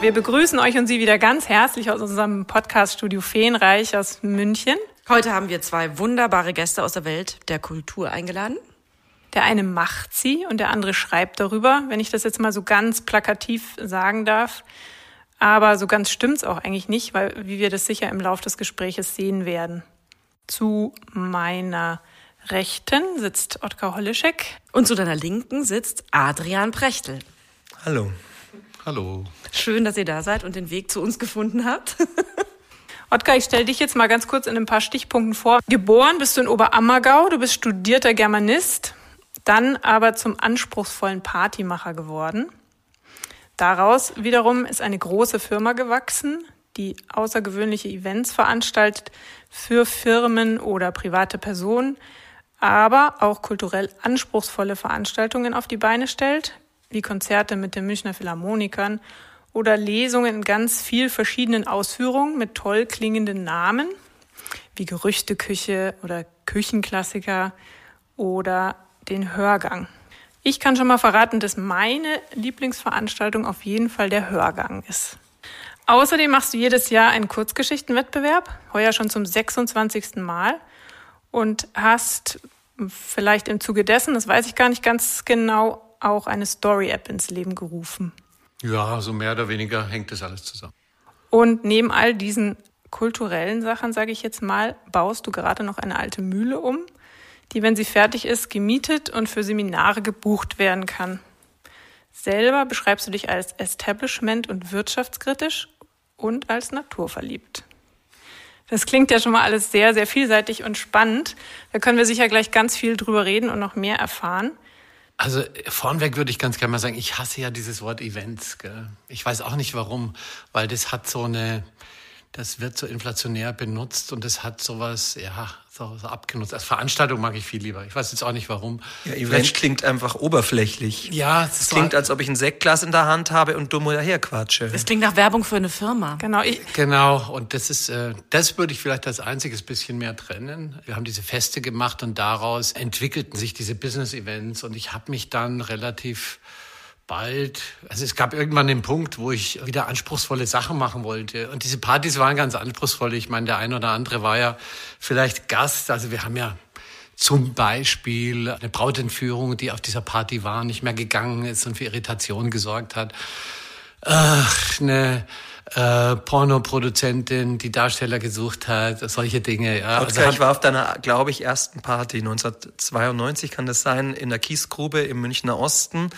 wir begrüßen euch und Sie wieder ganz herzlich aus unserem Podcast-Studio Feenreich aus München. Heute haben wir zwei wunderbare Gäste aus der Welt der Kultur eingeladen. Der eine macht sie und der andere schreibt darüber, wenn ich das jetzt mal so ganz plakativ sagen darf. Aber so ganz stimmt's auch eigentlich nicht, weil wie wir das sicher im Laufe des Gespräches sehen werden. Zu meiner Rechten sitzt Otkar Holischek. Und zu deiner Linken sitzt Adrian Prechtl. Hallo. Hallo. Schön, dass ihr da seid und den Weg zu uns gefunden habt. Otkar, ich stelle dich jetzt mal ganz kurz in ein paar Stichpunkten vor. Geboren bist du in Oberammergau, du bist studierter Germanist, dann aber zum anspruchsvollen Partymacher geworden. Daraus wiederum ist eine große Firma gewachsen, die außergewöhnliche Events veranstaltet für Firmen oder private Personen, aber auch kulturell anspruchsvolle Veranstaltungen auf die Beine stellt, wie Konzerte mit den Münchner Philharmonikern oder Lesungen in ganz viel verschiedenen Ausführungen mit toll klingenden Namen, wie Gerüchteküche oder Küchenklassiker oder den Hörgang. Ich kann schon mal verraten, dass meine Lieblingsveranstaltung auf jeden Fall der Hörgang ist. Außerdem machst du jedes Jahr einen Kurzgeschichtenwettbewerb, heuer schon zum 26. Mal und hast vielleicht im Zuge dessen, das weiß ich gar nicht ganz genau, auch eine Story-App ins Leben gerufen. Ja, so mehr oder weniger hängt das alles zusammen. Und neben all diesen kulturellen Sachen, sage ich jetzt mal, baust du gerade noch eine alte Mühle um, die, wenn sie fertig ist, gemietet und für Seminare gebucht werden kann. Selber beschreibst du dich als Establishment- und wirtschaftskritisch und als naturverliebt. Das klingt ja schon mal alles sehr, sehr vielseitig und spannend. Da können wir sicher gleich ganz viel drüber reden und noch mehr erfahren. Also vornweg würde ich ganz gerne mal sagen, ich hasse ja dieses Wort Events. Gell? Ich weiß auch nicht warum, weil das hat das wird so inflationär benutzt und das hat sowas, ja, so abgenutzt. Als Veranstaltung mag ich viel lieber. Ich weiß jetzt auch nicht warum. Ja, Event klingt einfach oberflächlich. Ja, es klingt, als ob ich ein Sektglas in der Hand habe und dumm daherquatsche. Es klingt nach Werbung für eine Firma. Genau. Und das würde ich vielleicht als einziges bisschen mehr trennen. Wir haben diese Feste gemacht und daraus entwickelten sich diese Business-Events und ich habe mich dann relativ bald, also es gab irgendwann den Punkt, wo ich wieder anspruchsvolle Sachen machen wollte. Und diese Partys waren ganz anspruchsvoll. Ich meine, der eine oder andere war ja vielleicht Gast. Also wir haben ja zum Beispiel eine Brautentführung, die auf dieser Party war, nicht mehr gegangen ist und für Irritation gesorgt hat. Eine Pornoproduzentin, die Darsteller gesucht hat, solche Dinge. Ja. Also ich war auf deiner, glaube ich, ersten Party, 1992 kann das sein, in der Kiesgrube im Münchner Osten.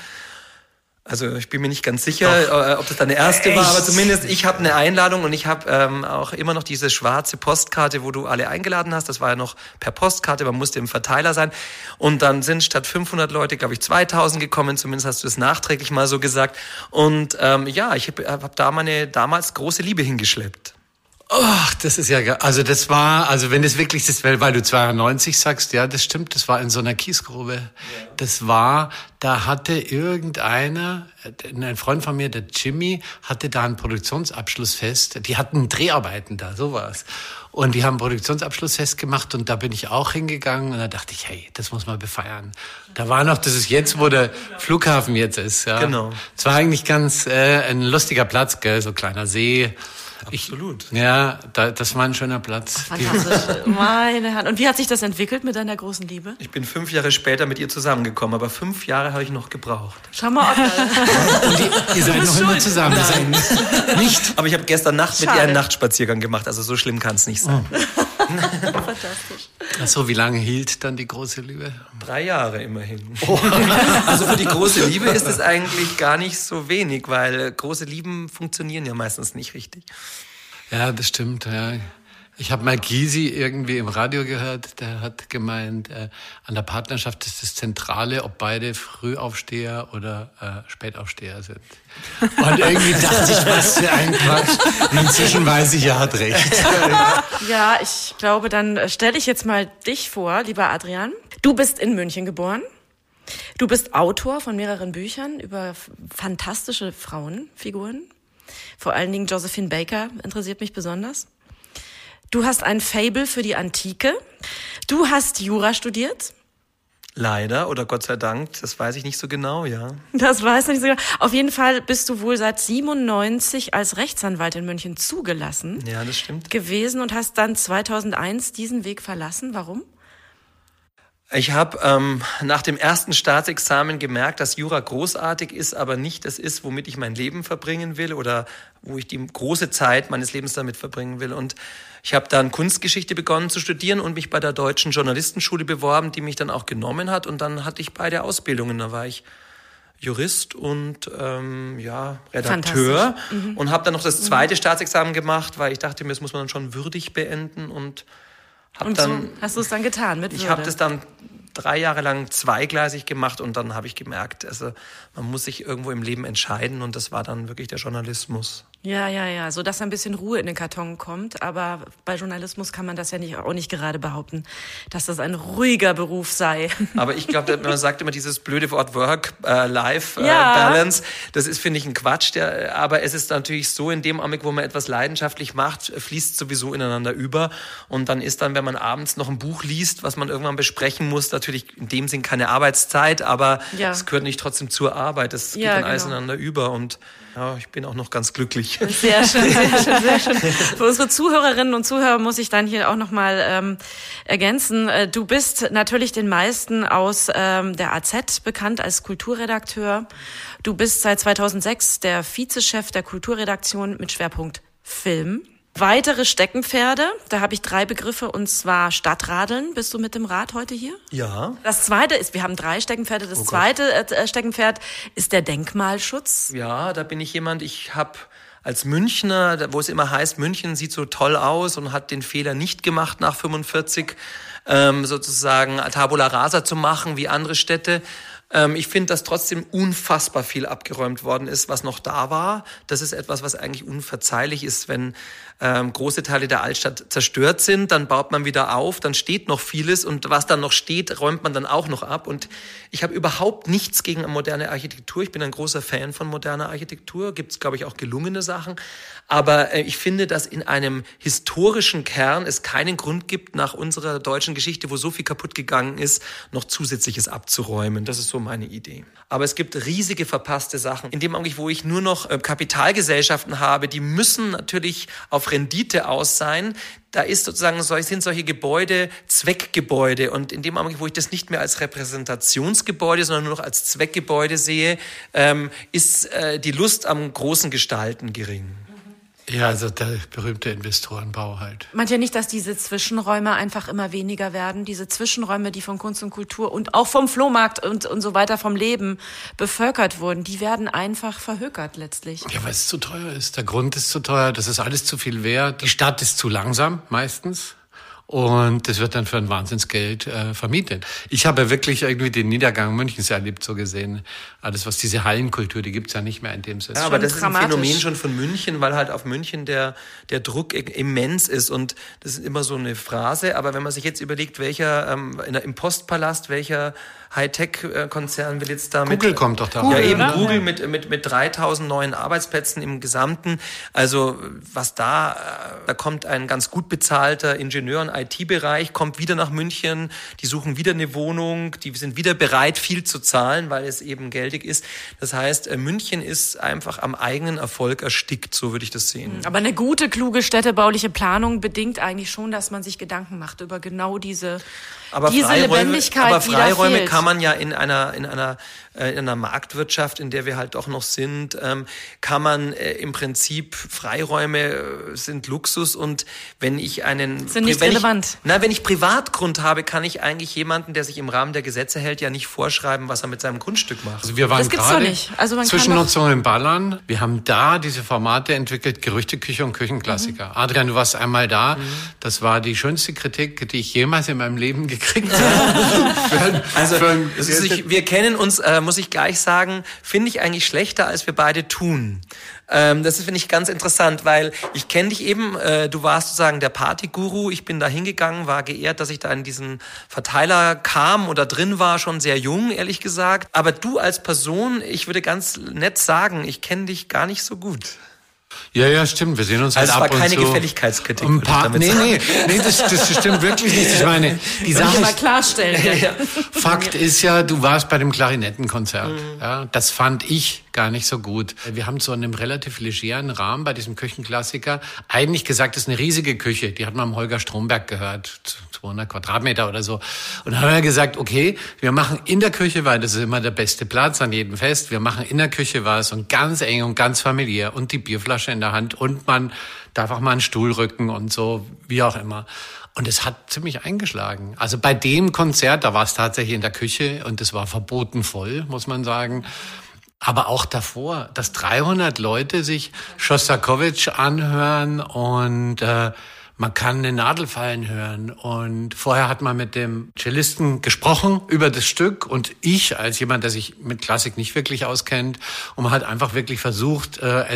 Also ich bin mir nicht ganz sicher, ob das deine erste war, aber zumindest ich habe eine Einladung und ich habe auch immer noch diese schwarze Postkarte, wo du alle eingeladen hast. Das war ja noch per Postkarte, man musste im Verteiler sein. Und dann sind statt 500 Leute, glaube ich, 2000 gekommen, zumindest hast du es nachträglich mal so gesagt. Und ich hab da meine damals große Liebe hingeschleppt. Ach, das ist ja, also das war, also wenn das wirklich das, weil du 92 sagst, ja, das stimmt, das war in so einer Kiesgrube. Ja. Das war, da hatte irgendeiner, ein Freund von mir, der Jimmy, hatte da ein Produktionsabschlussfest. Die hatten Dreharbeiten da, sowas. Und die haben Produktionsabschlussfest gemacht und da bin ich auch hingegangen und da dachte ich, hey, das muss man befeiern. Da war noch, das ist jetzt, wo der Flughafen jetzt ist, ja. Genau. Es war eigentlich ganz, ein lustiger Platz, gell, so kleiner See. Absolut. Das war ein schöner Platz. Fantastisch. Meine Hand. Und wie hat sich das entwickelt mit deiner großen Liebe? Ich bin 5 Jahre später mit ihr zusammengekommen, aber 5 Jahre habe ich noch gebraucht. Schau mal, Und ihr seid noch immer zusammen. Nein. Nicht. Aber ich habe gestern Nacht mit ihr einen Nachtspaziergang gemacht, also so schlimm kann es nicht sein. Fantastisch. Ach so, wie lange hielt dann die große Liebe? 3 Jahre immerhin. Oh. Also für die große Liebe ist es eigentlich gar nicht so wenig, weil große Lieben funktionieren ja meistens nicht richtig. Ja, das stimmt, ja. Ich habe mal Gysi irgendwie im Radio gehört, der hat gemeint, an der Partnerschaft ist das Zentrale, ob beide Frühaufsteher oder Spätaufsteher sind. Und irgendwie dachte ich, was für ein Quatsch. Inzwischen weiß ich, er hat recht. Ja, ich glaube, dann stelle ich jetzt mal dich vor, lieber Adrian. Du bist in München geboren. Du bist Autor von mehreren Büchern über fantastische Frauenfiguren. Vor allen Dingen Josephine Baker interessiert mich besonders. Du hast ein Faible für die Antike. Du hast Jura studiert. Leider oder Gott sei Dank, das weiß ich nicht so genau, ja. Das weiß ich nicht so genau. Auf jeden Fall bist du wohl seit 97 als Rechtsanwalt in München zugelassen. Ja, das stimmt. Gewesen und hast dann 2001 diesen Weg verlassen. Warum? Ich habe nach dem ersten Staatsexamen gemerkt, dass Jura großartig ist, aber nicht das ist, womit ich mein Leben verbringen will oder wo ich die große Zeit meines Lebens damit verbringen will. Und ich habe dann Kunstgeschichte begonnen zu studieren und mich bei der Deutschen Journalistenschule beworben, die mich dann auch genommen hat. Und dann hatte ich beide Ausbildungen. Da war ich Jurist und Redakteur und habe dann noch das zweite Staatsexamen gemacht, weil ich dachte mir, das muss man dann schon würdig beenden und so hast du es dann getan mit Würde? Ich habe das dann 3 Jahre lang zweigleisig gemacht und dann habe ich gemerkt, also man muss sich irgendwo im Leben entscheiden und das war dann wirklich der Journalismus. Ja, so dass ein bisschen Ruhe in den Karton kommt, aber bei Journalismus kann man das ja auch nicht gerade behaupten, dass das ein ruhiger Beruf sei. Aber ich glaube, man sagt immer dieses blöde Wort Work-Life-Balance, das ist, finde ich, ein Quatsch, aber es ist natürlich so, in dem Augenblick, wo man etwas leidenschaftlich macht, fließt sowieso ineinander über und dann ist dann, wenn man abends noch ein Buch liest, was man irgendwann besprechen muss, natürlich in dem Sinn keine Arbeitszeit, aber es gehört nicht trotzdem zur Arbeit, das geht dann alles ineinander über und ja, ich bin auch noch ganz glücklich. Sehr schön. Für unsere Zuhörerinnen und Zuhörer muss ich dann hier auch nochmal ergänzen. Du bist natürlich den meisten aus der AZ bekannt als Kulturredakteur. Du bist seit 2006 der Vizechef der Kulturredaktion mit Schwerpunkt Film. Weitere Steckenpferde, da habe ich 3 Begriffe, und zwar Stadtradeln. Bist du mit dem Rad heute hier? Ja. Das zweite ist, wir haben 3 Steckenpferde, das zweite Steckenpferd ist der Denkmalschutz. Ja, da bin ich jemand, ich habe als Münchner, wo es immer heißt, München sieht so toll aus und hat den Fehler nicht gemacht nach 45, sozusagen Tabula Rasa zu machen wie andere Städte. Ich finde, dass trotzdem unfassbar viel abgeräumt worden ist, was noch da war. Das ist etwas, was eigentlich unverzeihlich ist, wenn große Teile der Altstadt zerstört sind, dann baut man wieder auf, dann steht noch vieles und was dann noch steht, räumt man dann auch noch ab. Und ich habe überhaupt nichts gegen moderne Architektur. Ich bin ein großer Fan von moderner Architektur. Gibt es, glaube ich, auch gelungene Sachen. Aber ich finde, dass in einem historischen Kern es keinen Grund gibt, nach unserer deutschen Geschichte, wo so viel kaputt gegangen ist, noch Zusätzliches abzuräumen. Das ist so meine Idee. Aber es gibt riesige verpasste Sachen. In dem Augenblick, wo ich nur noch Kapitalgesellschaften habe, die müssen natürlich auf Rendite aus sein. Da ist sozusagen, sind solche Gebäude Zweckgebäude. Und in dem Augenblick, wo ich das nicht mehr als Repräsentationsgebäude, sondern nur noch als Zweckgebäude sehe, ist die Lust am großen Gestalten gering. Ja, also der berühmte Investorenbau halt. Meint ihr nicht, dass diese Zwischenräume einfach immer weniger werden? Diese Zwischenräume, die von Kunst und Kultur und auch vom Flohmarkt und so weiter, vom Leben bevölkert wurden, die werden einfach verhökert letztlich. Ja, weil es zu teuer ist. Der Grund ist zu teuer, das ist alles zu viel wert. Die Stadt ist zu langsam meistens. Und das wird dann für ein Wahnsinnsgeld vermietet. Ich habe wirklich irgendwie den Niedergang Münchens erlebt, so gesehen. Alles, was diese Hallenkultur, die gibt's ja nicht mehr in dem Sinne. Ja, aber das ist ein Phänomen schon von München, weil halt auf München der Druck immens ist. Und das ist immer so eine Phrase. Aber wenn man sich jetzt überlegt, welcher im Postpalast, welcher Hightech-Konzern will jetzt da Google kommt doch da. Ja, eben Google mit 3000 neuen Arbeitsplätzen im Gesamten. Also was da kommt ein ganz gut bezahlter Ingenieur im IT-Bereich, kommt wieder nach München, die suchen wieder eine Wohnung, die sind wieder bereit, viel zu zahlen, weil es eben geldig ist. Das heißt, München ist einfach am eigenen Erfolg erstickt, so würde ich das sehen. Aber eine gute, kluge städtebauliche Planung bedingt eigentlich schon, dass man sich Gedanken macht über genau diese Lebendigkeit, aber Freiräume die da kann man ja in einer Marktwirtschaft, in der wir halt doch noch sind, kann man im Prinzip Freiräume sind Luxus und wenn ich wenn ich Privatgrund habe, kann ich eigentlich jemanden, der sich im Rahmen der Gesetze hält, ja nicht vorschreiben, was er mit seinem Grundstück macht. Also wir waren gerade Zwischennutzung in Ballern. Wir haben da diese Formate entwickelt, Gerüchteküche und Küchenklassiker. Adrian, du warst einmal da. Das war die schönste Kritik, die ich jemals in meinem Leben gekriegt habe. Wir kennen uns, muss ich gleich sagen, finde ich eigentlich schlechter, als wir beide tun. Das finde ich ganz interessant, weil ich kenne dich eben, du warst sozusagen der Partyguru, ich bin da hingegangen, war geehrt, dass ich da in diesen Verteiler kam oder drin war, schon sehr jung, ehrlich gesagt. Aber du als Person, ich würde ganz nett sagen, ich kenne dich gar nicht so gut. Ja, stimmt. Wir sehen uns halt ab und zu. Also es war keine Gefälligkeitskritik. Nee, das stimmt wirklich nicht. Ich meine, die Sache mal klarstellen. Ja. Fakt ist ja, du warst bei dem Klarinettenkonzert. Ja, das fand ich gar nicht so gut. Wir haben so in einem relativ legeren Rahmen bei diesem Küchenklassiker eigentlich gesagt, das ist eine riesige Küche. Die hat man am Holger Stromberg gehört. 200 Quadratmeter oder so. Und dann haben wir gesagt, okay, wir machen in der Küche, weil das ist immer der beste Platz an jedem Fest. Wir machen in der Küche was und ganz eng und ganz familiär und die Bierflasche in der Hand und man darf auch mal einen Stuhl rücken und so, wie auch immer. Und es hat ziemlich eingeschlagen. Also bei dem Konzert, da war es tatsächlich in der Küche und es war verboten voll, muss man sagen. Aber auch davor, dass 300 Leute sich Schostakowitsch anhören und man kann eine Nadel fallen hören. Und vorher hat man mit dem Cellisten gesprochen über das Stück und ich als jemand, der sich mit Klassik nicht wirklich auskennt, und man hat einfach wirklich versucht,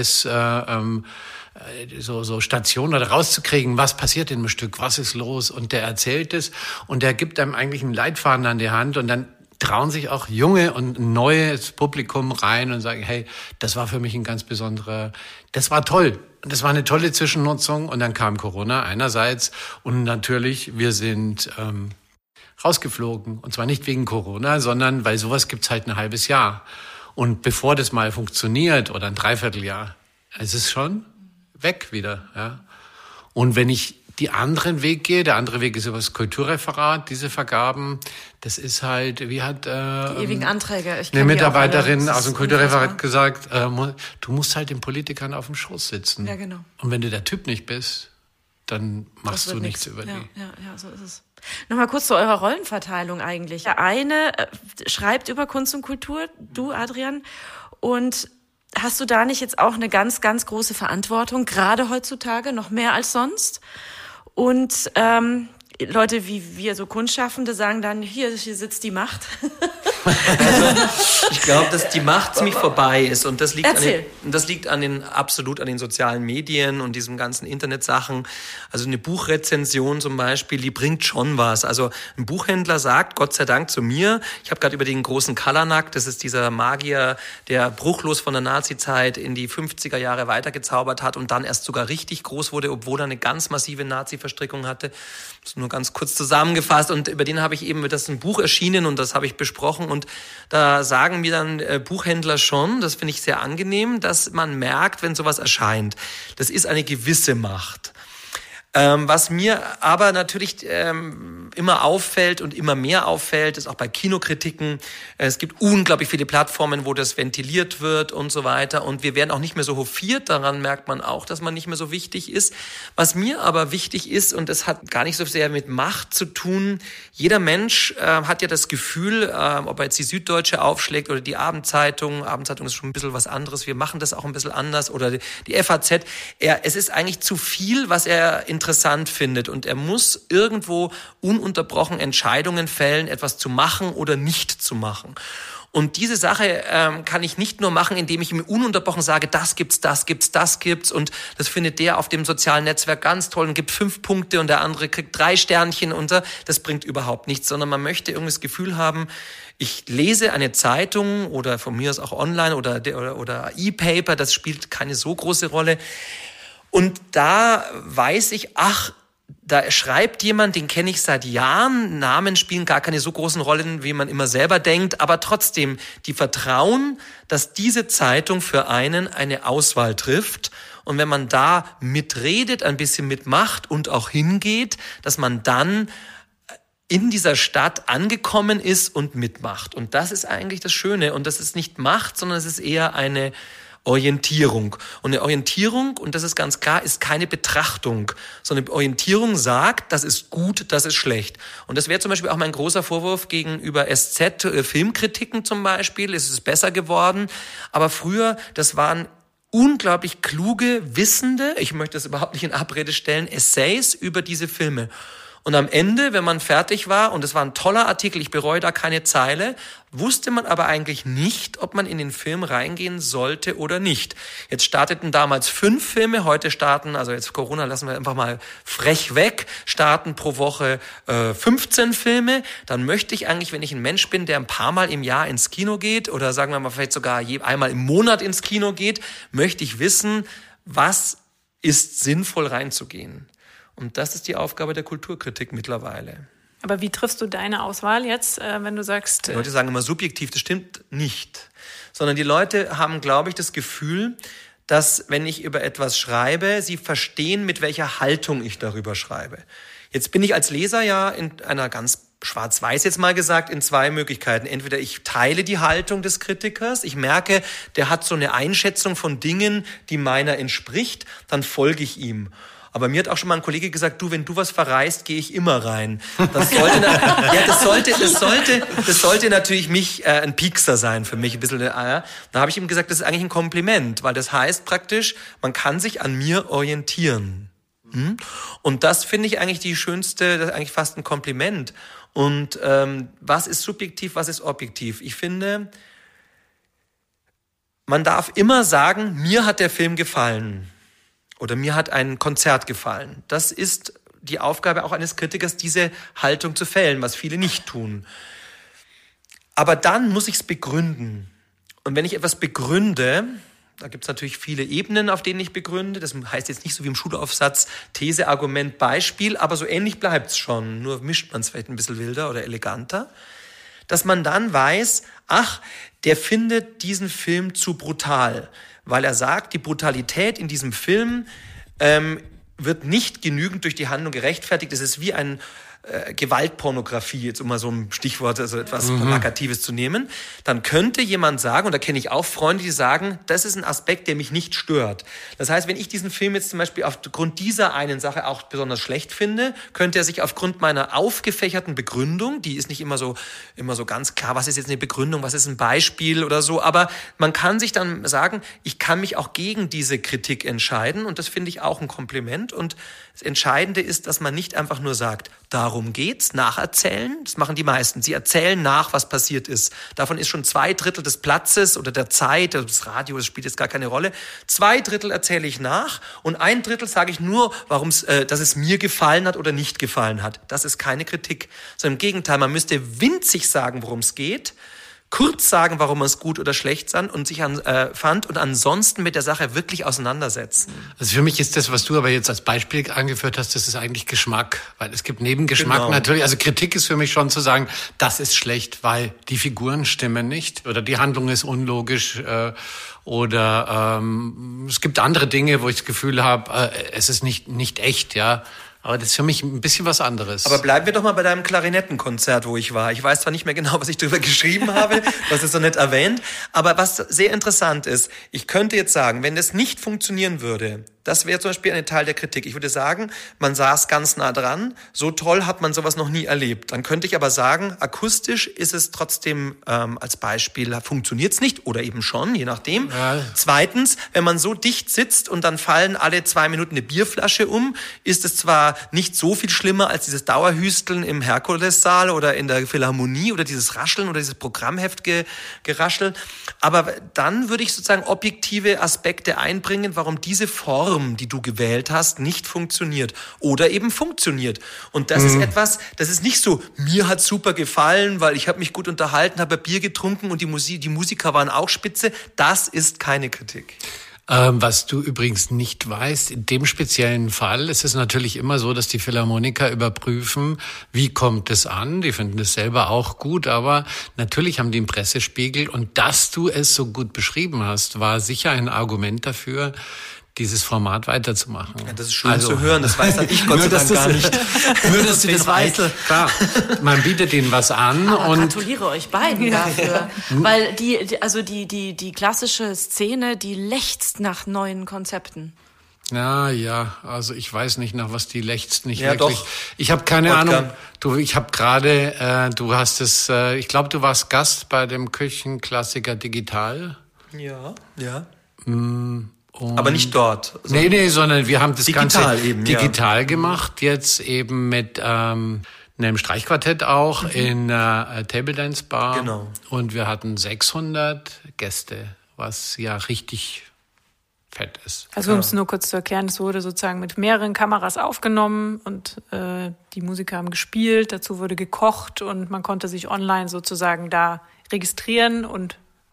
so Stationen oder rauszukriegen, was passiert in dem Stück, was ist los, und der erzählt es und der gibt einem eigentlich einen Leitfaden an die Hand und dann trauen sich auch junge und neues Publikum rein und sagen, hey, das war für mich ein ganz besonderer, das war toll. Das war eine tolle Zwischennutzung und dann kam Corona einerseits und natürlich, wir sind rausgeflogen. Und zwar nicht wegen Corona, sondern weil sowas gibt's halt ein halbes Jahr. Und bevor das mal funktioniert oder ein Dreivierteljahr, es ist schon weg wieder. Ja. Und wenn ich die anderen Weg gehe, der andere Weg ist über das Kulturreferat, diese Vergaben, das ist halt, wie hat die ewigen Anträge. Eine Mitarbeiterin aus dem Kulturreferat gesagt, du musst halt den Politikern auf dem Schoß sitzen. Ja, genau. Und wenn du der Typ nicht bist, dann machst du nichts über die. Ja, so ist es. Nochmal kurz zu eurer Rollenverteilung eigentlich. Der eine schreibt über Kunst und Kultur, du, Adrian, und hast du da nicht jetzt auch eine ganz, ganz große Verantwortung, gerade heutzutage, noch mehr als sonst? Und Leute wie wir, so Kunstschaffende, sagen dann, hier sitzt die Macht. Also, ich glaube, dass die Macht ziemlich vorbei ist und das liegt absolut an den sozialen Medien und diesen ganzen Internetsachen. Also eine Buchrezension zum Beispiel, die bringt schon was. Also ein Buchhändler sagt, Gott sei Dank zu mir, ich habe gerade über den großen Kalanak, das ist dieser Magier, der bruchlos von der Nazizeit in die 50er Jahre weitergezaubert hat und dann erst sogar richtig groß wurde, obwohl er eine ganz massive Nazi-Verstrickung hatte. Das ist nur ganz kurz zusammengefasst und über den habe ich eben, das ist ein Buch erschienen und das habe ich besprochen und da sagen mir dann Buchhändler schon, das finde ich sehr angenehm, dass man merkt, wenn sowas erscheint. Das ist eine gewisse Macht. Was mir aber natürlich immer auffällt und immer mehr auffällt, ist auch bei Kinokritiken, es gibt unglaublich viele Plattformen, wo das ventiliert wird und so weiter und wir werden auch nicht mehr so hofiert, daran merkt man auch, dass man nicht mehr so wichtig ist. Was mir aber wichtig ist, und das hat gar nicht so sehr mit Macht zu tun, jeder Mensch hat ja das Gefühl, ob er jetzt die Süddeutsche aufschlägt oder die Abendzeitung ist schon ein bisschen was anderes, wir machen das auch ein bisschen anders, oder die FAZ, es ist eigentlich zu viel, was er interessant findet und er muss irgendwo ununterbrochen Entscheidungen fällen, etwas zu machen oder nicht zu machen. Und diese Sache kann ich nicht nur machen, indem ich ihm ununterbrochen sage, das gibt's und das findet der auf dem sozialen Netzwerk ganz toll und gibt 5 Punkte und der andere kriegt 3 Sternchen und das bringt überhaupt nichts, sondern man möchte irgendwie das Gefühl haben, ich lese eine Zeitung oder von mir aus auch online oder E-Paper, das spielt keine so große Rolle. Und da weiß ich, da schreibt jemand, den kenne ich seit Jahren, Namen spielen gar keine so großen Rollen, wie man immer selber denkt, aber trotzdem, die vertrauen, dass diese Zeitung für einen eine Auswahl trifft. Und wenn man da mitredet, ein bisschen mitmacht und auch hingeht, dass man dann in dieser Stadt angekommen ist und mitmacht. Und das ist eigentlich das Schöne. Und das ist nicht Macht, sondern es ist eher eine Orientierung. Und eine Orientierung, und das ist ganz klar, ist keine Betrachtung, sondern Orientierung sagt, das ist gut, das ist schlecht. Und das wäre zum Beispiel auch mein großer Vorwurf gegenüber SZ-Filmkritiken zum Beispiel. Es ist besser geworden, aber früher, das waren unglaublich kluge, wissende, ich möchte das überhaupt nicht in Abrede stellen, Essays über diese Filme. Und am Ende, wenn man fertig war, und es war ein toller Artikel, ich bereue da keine Zeile, wusste man aber eigentlich nicht, ob man in den Film reingehen sollte oder nicht. Jetzt starteten damals 5 Filme, heute starten, also jetzt Corona lassen wir einfach mal frech weg, starten pro Woche 15 Filme. Dann möchte ich eigentlich, wenn ich ein Mensch bin, der ein paar Mal im Jahr ins Kino geht oder sagen wir mal vielleicht sogar einmal im Monat ins Kino geht, möchte ich wissen, was ist sinnvoll reinzugehen. Und das ist die Aufgabe der Kulturkritik mittlerweile. Aber wie triffst du deine Auswahl jetzt, wenn du sagst... Die Leute sagen immer subjektiv, das stimmt nicht. Sondern die Leute haben, glaube ich, das Gefühl, dass, wenn ich über etwas schreibe, sie verstehen, mit welcher Haltung ich darüber schreibe. Jetzt bin ich als Leser ja in einer ganz schwarz-weiß jetzt mal gesagt, in zwei Möglichkeiten. Entweder ich teile die Haltung des Kritikers, ich merke, der hat so eine Einschätzung von Dingen, die meiner entspricht, dann folge ich ihm. Aber mir hat auch schon mal ein Kollege gesagt, du, wenn du was verreist, gehe ich immer rein. Das sollte natürlich mich ein Piekser sein für mich, ein bisschen. Da habe ich ihm gesagt, das ist eigentlich ein Kompliment, weil das heißt praktisch, man kann sich an mir orientieren. Und das finde ich eigentlich das ist eigentlich fast ein Kompliment. Und was ist subjektiv, was ist objektiv? Ich finde, man darf immer sagen, mir hat der Film gefallen. Oder mir hat ein Konzert gefallen. Das ist die Aufgabe auch eines Kritikers, diese Haltung zu fällen, was viele nicht tun. Aber dann muss ich es begründen. Und wenn ich etwas begründe, da gibt es natürlich viele Ebenen, auf denen ich begründe. Das heißt jetzt nicht so wie im Schulaufsatz These, Argument, Beispiel, aber so ähnlich bleibt es schon. Nur mischt man es vielleicht ein bisschen wilder oder eleganter. Dass man dann weiß, ach, der findet diesen Film zu brutal. Weil er sagt, die Brutalität in diesem Film wird nicht genügend durch die Handlung gerechtfertigt. Es ist wie ein Gewaltpornografie, jetzt um mal so ein Stichwort, also etwas Plakatives zu nehmen, dann könnte jemand sagen, und da kenne ich auch Freunde, die sagen, das ist ein Aspekt, der mich nicht stört. Das heißt, wenn ich diesen Film jetzt zum Beispiel aufgrund dieser einen Sache auch besonders schlecht finde, könnte er sich aufgrund meiner aufgefächerten Begründung, die ist nicht immer so ganz klar, was ist jetzt eine Begründung, was ist ein Beispiel oder so, aber man kann sich dann sagen, ich kann mich auch gegen diese Kritik entscheiden und das finde ich auch ein Kompliment und das Entscheidende ist, dass man nicht einfach nur sagt, darum geht's, nacherzählen. Das machen die meisten. Sie erzählen nach, was passiert ist. Davon ist schon 2/3 des Platzes oder der Zeit, das Radio, das spielt jetzt gar keine Rolle. 2/3 erzähle ich nach und 1/3 sage ich nur, dass es mir gefallen hat oder nicht gefallen hat. Das ist keine Kritik. Sondern im Gegenteil, man müsste winzig sagen, worum es geht, kurz sagen, warum man es gut oder schlecht fand und ansonsten mit der Sache wirklich auseinandersetzen. Also für mich ist das, was du aber jetzt als Beispiel angeführt hast, das ist eigentlich Geschmack, weil es gibt Nebengeschmack natürlich. Also Kritik ist für mich schon zu sagen, das ist schlecht, weil die Figuren stimmen nicht oder die Handlung ist unlogisch oder es gibt andere Dinge, wo ich das Gefühl habe, es ist nicht echt, ja. Aber das ist für mich ein bisschen was anderes. Aber bleiben wir doch mal bei deinem Klarinettenkonzert, wo ich war. Ich weiß zwar nicht mehr genau, was ich darüber geschrieben habe, das ist so nett erwähnt, aber was sehr interessant ist, ich könnte jetzt sagen, wenn das nicht funktionieren würde, das wäre zum Beispiel ein Teil der Kritik. Ich würde sagen, man saß ganz nah dran, so toll hat man sowas noch nie erlebt. Dann könnte ich aber sagen, akustisch ist es trotzdem als Beispiel, funktioniert es nicht oder eben schon, je nachdem. Ja. Zweitens, wenn man so dicht sitzt und dann fallen alle 2 Minuten eine Bierflasche um, ist es zwar nicht so viel schlimmer als dieses Dauerhüsteln im Herkulessaal oder in der Philharmonie oder dieses Rascheln oder dieses Programmheft-Geraschel, aber dann würde ich sozusagen objektive Aspekte einbringen, warum diese Form, die du gewählt hast, nicht funktioniert oder eben funktioniert. Und das ist etwas, das ist nicht so, mir hat super gefallen, weil ich habe mich gut unterhalten, habe Bier getrunken und die Musiker waren auch spitze. Das ist keine Kritik. Was du übrigens nicht weißt, in dem speziellen Fall ist es natürlich immer so, dass die Philharmoniker überprüfen, wie kommt es an. Die finden es selber auch gut, aber natürlich haben die einen Pressespiegel und dass du es so gut beschrieben hast, war sicher ein Argument dafür, dieses Format weiterzumachen. Ja, das ist schön zu hören, das weiß dann ich Gott sei Dank gar nicht. Nur, dass du das weißt. Klar, man bietet ihnen was an. Aber und gratuliere euch beiden dafür. Weil die klassische Szene, die lechzt nach neuen Konzepten. Ja, also ich weiß nicht, nach was die lechzt nicht wirklich. Doch. Ich habe keine Ahnung. Ich habe gerade, du hast es, ich glaube, du warst Gast bei dem Küchenklassiker Digital. Ja. Aber nicht dort. Nee, sondern wir haben das digital Ganze digital gemacht, jetzt eben mit einem Streichquartett auch in Table Dance Bar. Genau. Und wir hatten 600 Gäste, was ja richtig fett ist. Also um es nur kurz zu erklären, es wurde sozusagen mit mehreren Kameras aufgenommen und die Musiker haben gespielt, dazu wurde gekocht und man konnte sich online sozusagen da registrieren und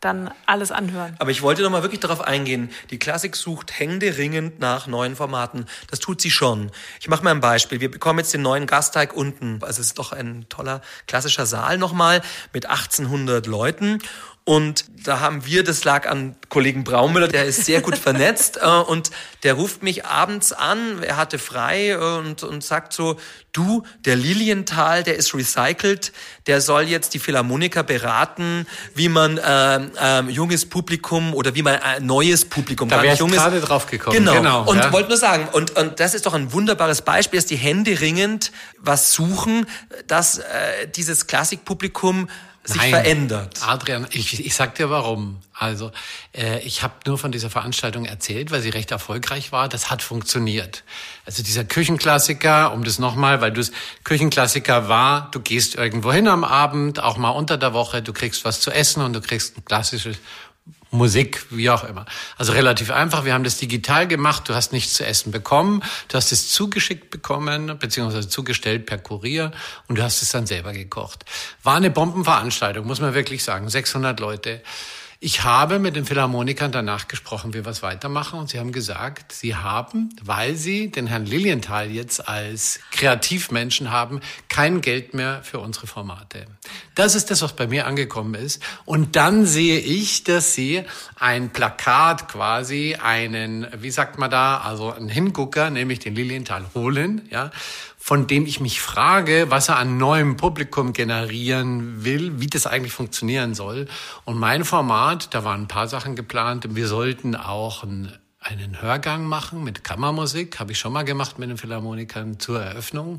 dann alles anhören. Aber ich wollte noch mal wirklich darauf eingehen. Die Klassik sucht händeringend nach neuen Formaten. Das tut sie schon. Ich mache mal ein Beispiel. Wir bekommen jetzt den neuen Gasteig unten. Also es ist doch ein toller klassischer Saal nochmal mit 1800 Leuten. Und da haben wir, das lag an Kollegen Braumüller, der ist sehr gut vernetzt und der ruft mich abends an, er hatte frei und sagt so, du, der Lilienthal, der ist recycelt, der soll jetzt die Philharmoniker beraten, wie man junges Publikum oder wie man neues Publikum... Da wäre ich gerade drauf gekommen. Genau. Und wollte nur sagen, und das ist doch ein wunderbares Beispiel, dass die händeringend was suchen, dass dieses Klassikpublikum sich verändert. Adrian, ich sag dir warum. Also ich habe nur von dieser Veranstaltung erzählt, weil sie recht erfolgreich war. Das hat funktioniert. Also dieser Küchenklassiker, um das nochmal, weil Küchenklassiker war, du gehst irgendwo hin am Abend, auch mal unter der Woche, du kriegst was zu essen und du kriegst ein klassisches Musik, wie auch immer. Also relativ einfach. Wir haben das digital gemacht. Du hast nichts zu essen bekommen. Du hast es zugeschickt bekommen, beziehungsweise zugestellt per Kurier und du hast es dann selber gekocht. War eine Bombenveranstaltung, muss man wirklich sagen. 600 Leute. Ich habe mit den Philharmonikern danach gesprochen, wie wir was weitermachen. Und sie haben gesagt, sie haben, weil sie den Herrn Lilienthal jetzt als Kreativmenschen haben, kein Geld mehr für unsere Formate. Das ist das, was bei mir angekommen ist. Und dann sehe ich, dass sie ein Plakat quasi, wie sagt man da, also einen Hingucker, nämlich den Lilienthal holen, ja, von dem ich mich frage, was er an neuem Publikum generieren will, wie das eigentlich funktionieren soll. Und mein Format, da waren ein paar Sachen geplant. Wir sollten auch einen Hörgang machen mit Kammermusik, habe ich schon mal gemacht mit den Philharmonikern zur Eröffnung.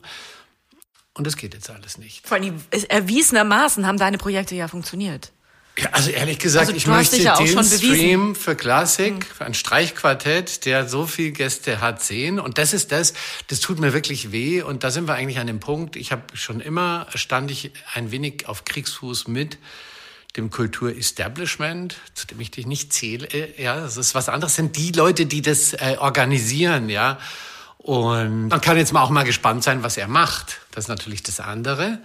Und das geht jetzt alles nicht. Vor allem erwiesenermaßen haben deine Projekte ja funktioniert. Ja, also ehrlich gesagt, ich möchte den Stream für Klassik, für ein Streichquartett, der so viele Gäste hat, sehen. Und das tut mir wirklich weh. Und da sind wir eigentlich an dem Punkt, stand ich ein wenig auf Kriegsfuß mit dem Kulturestablishment, zu dem ich dich nicht zähle. Ja, das ist was anderes, sind die Leute, die das organisieren, ja. Und man kann jetzt auch mal gespannt sein, was er macht. Das ist natürlich das andere.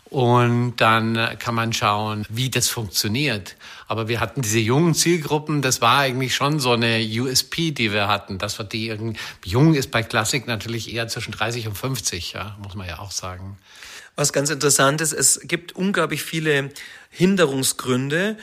Und dann kann man schauen, wie das funktioniert. Aber wir hatten diese jungen Zielgruppen, das war eigentlich schon so eine USP, die wir hatten. Das war jung ist bei Klassik natürlich eher zwischen 30 und 50, ja, muss man ja auch sagen. Was ganz interessant ist, es gibt unglaublich viele Hinderungsgründe,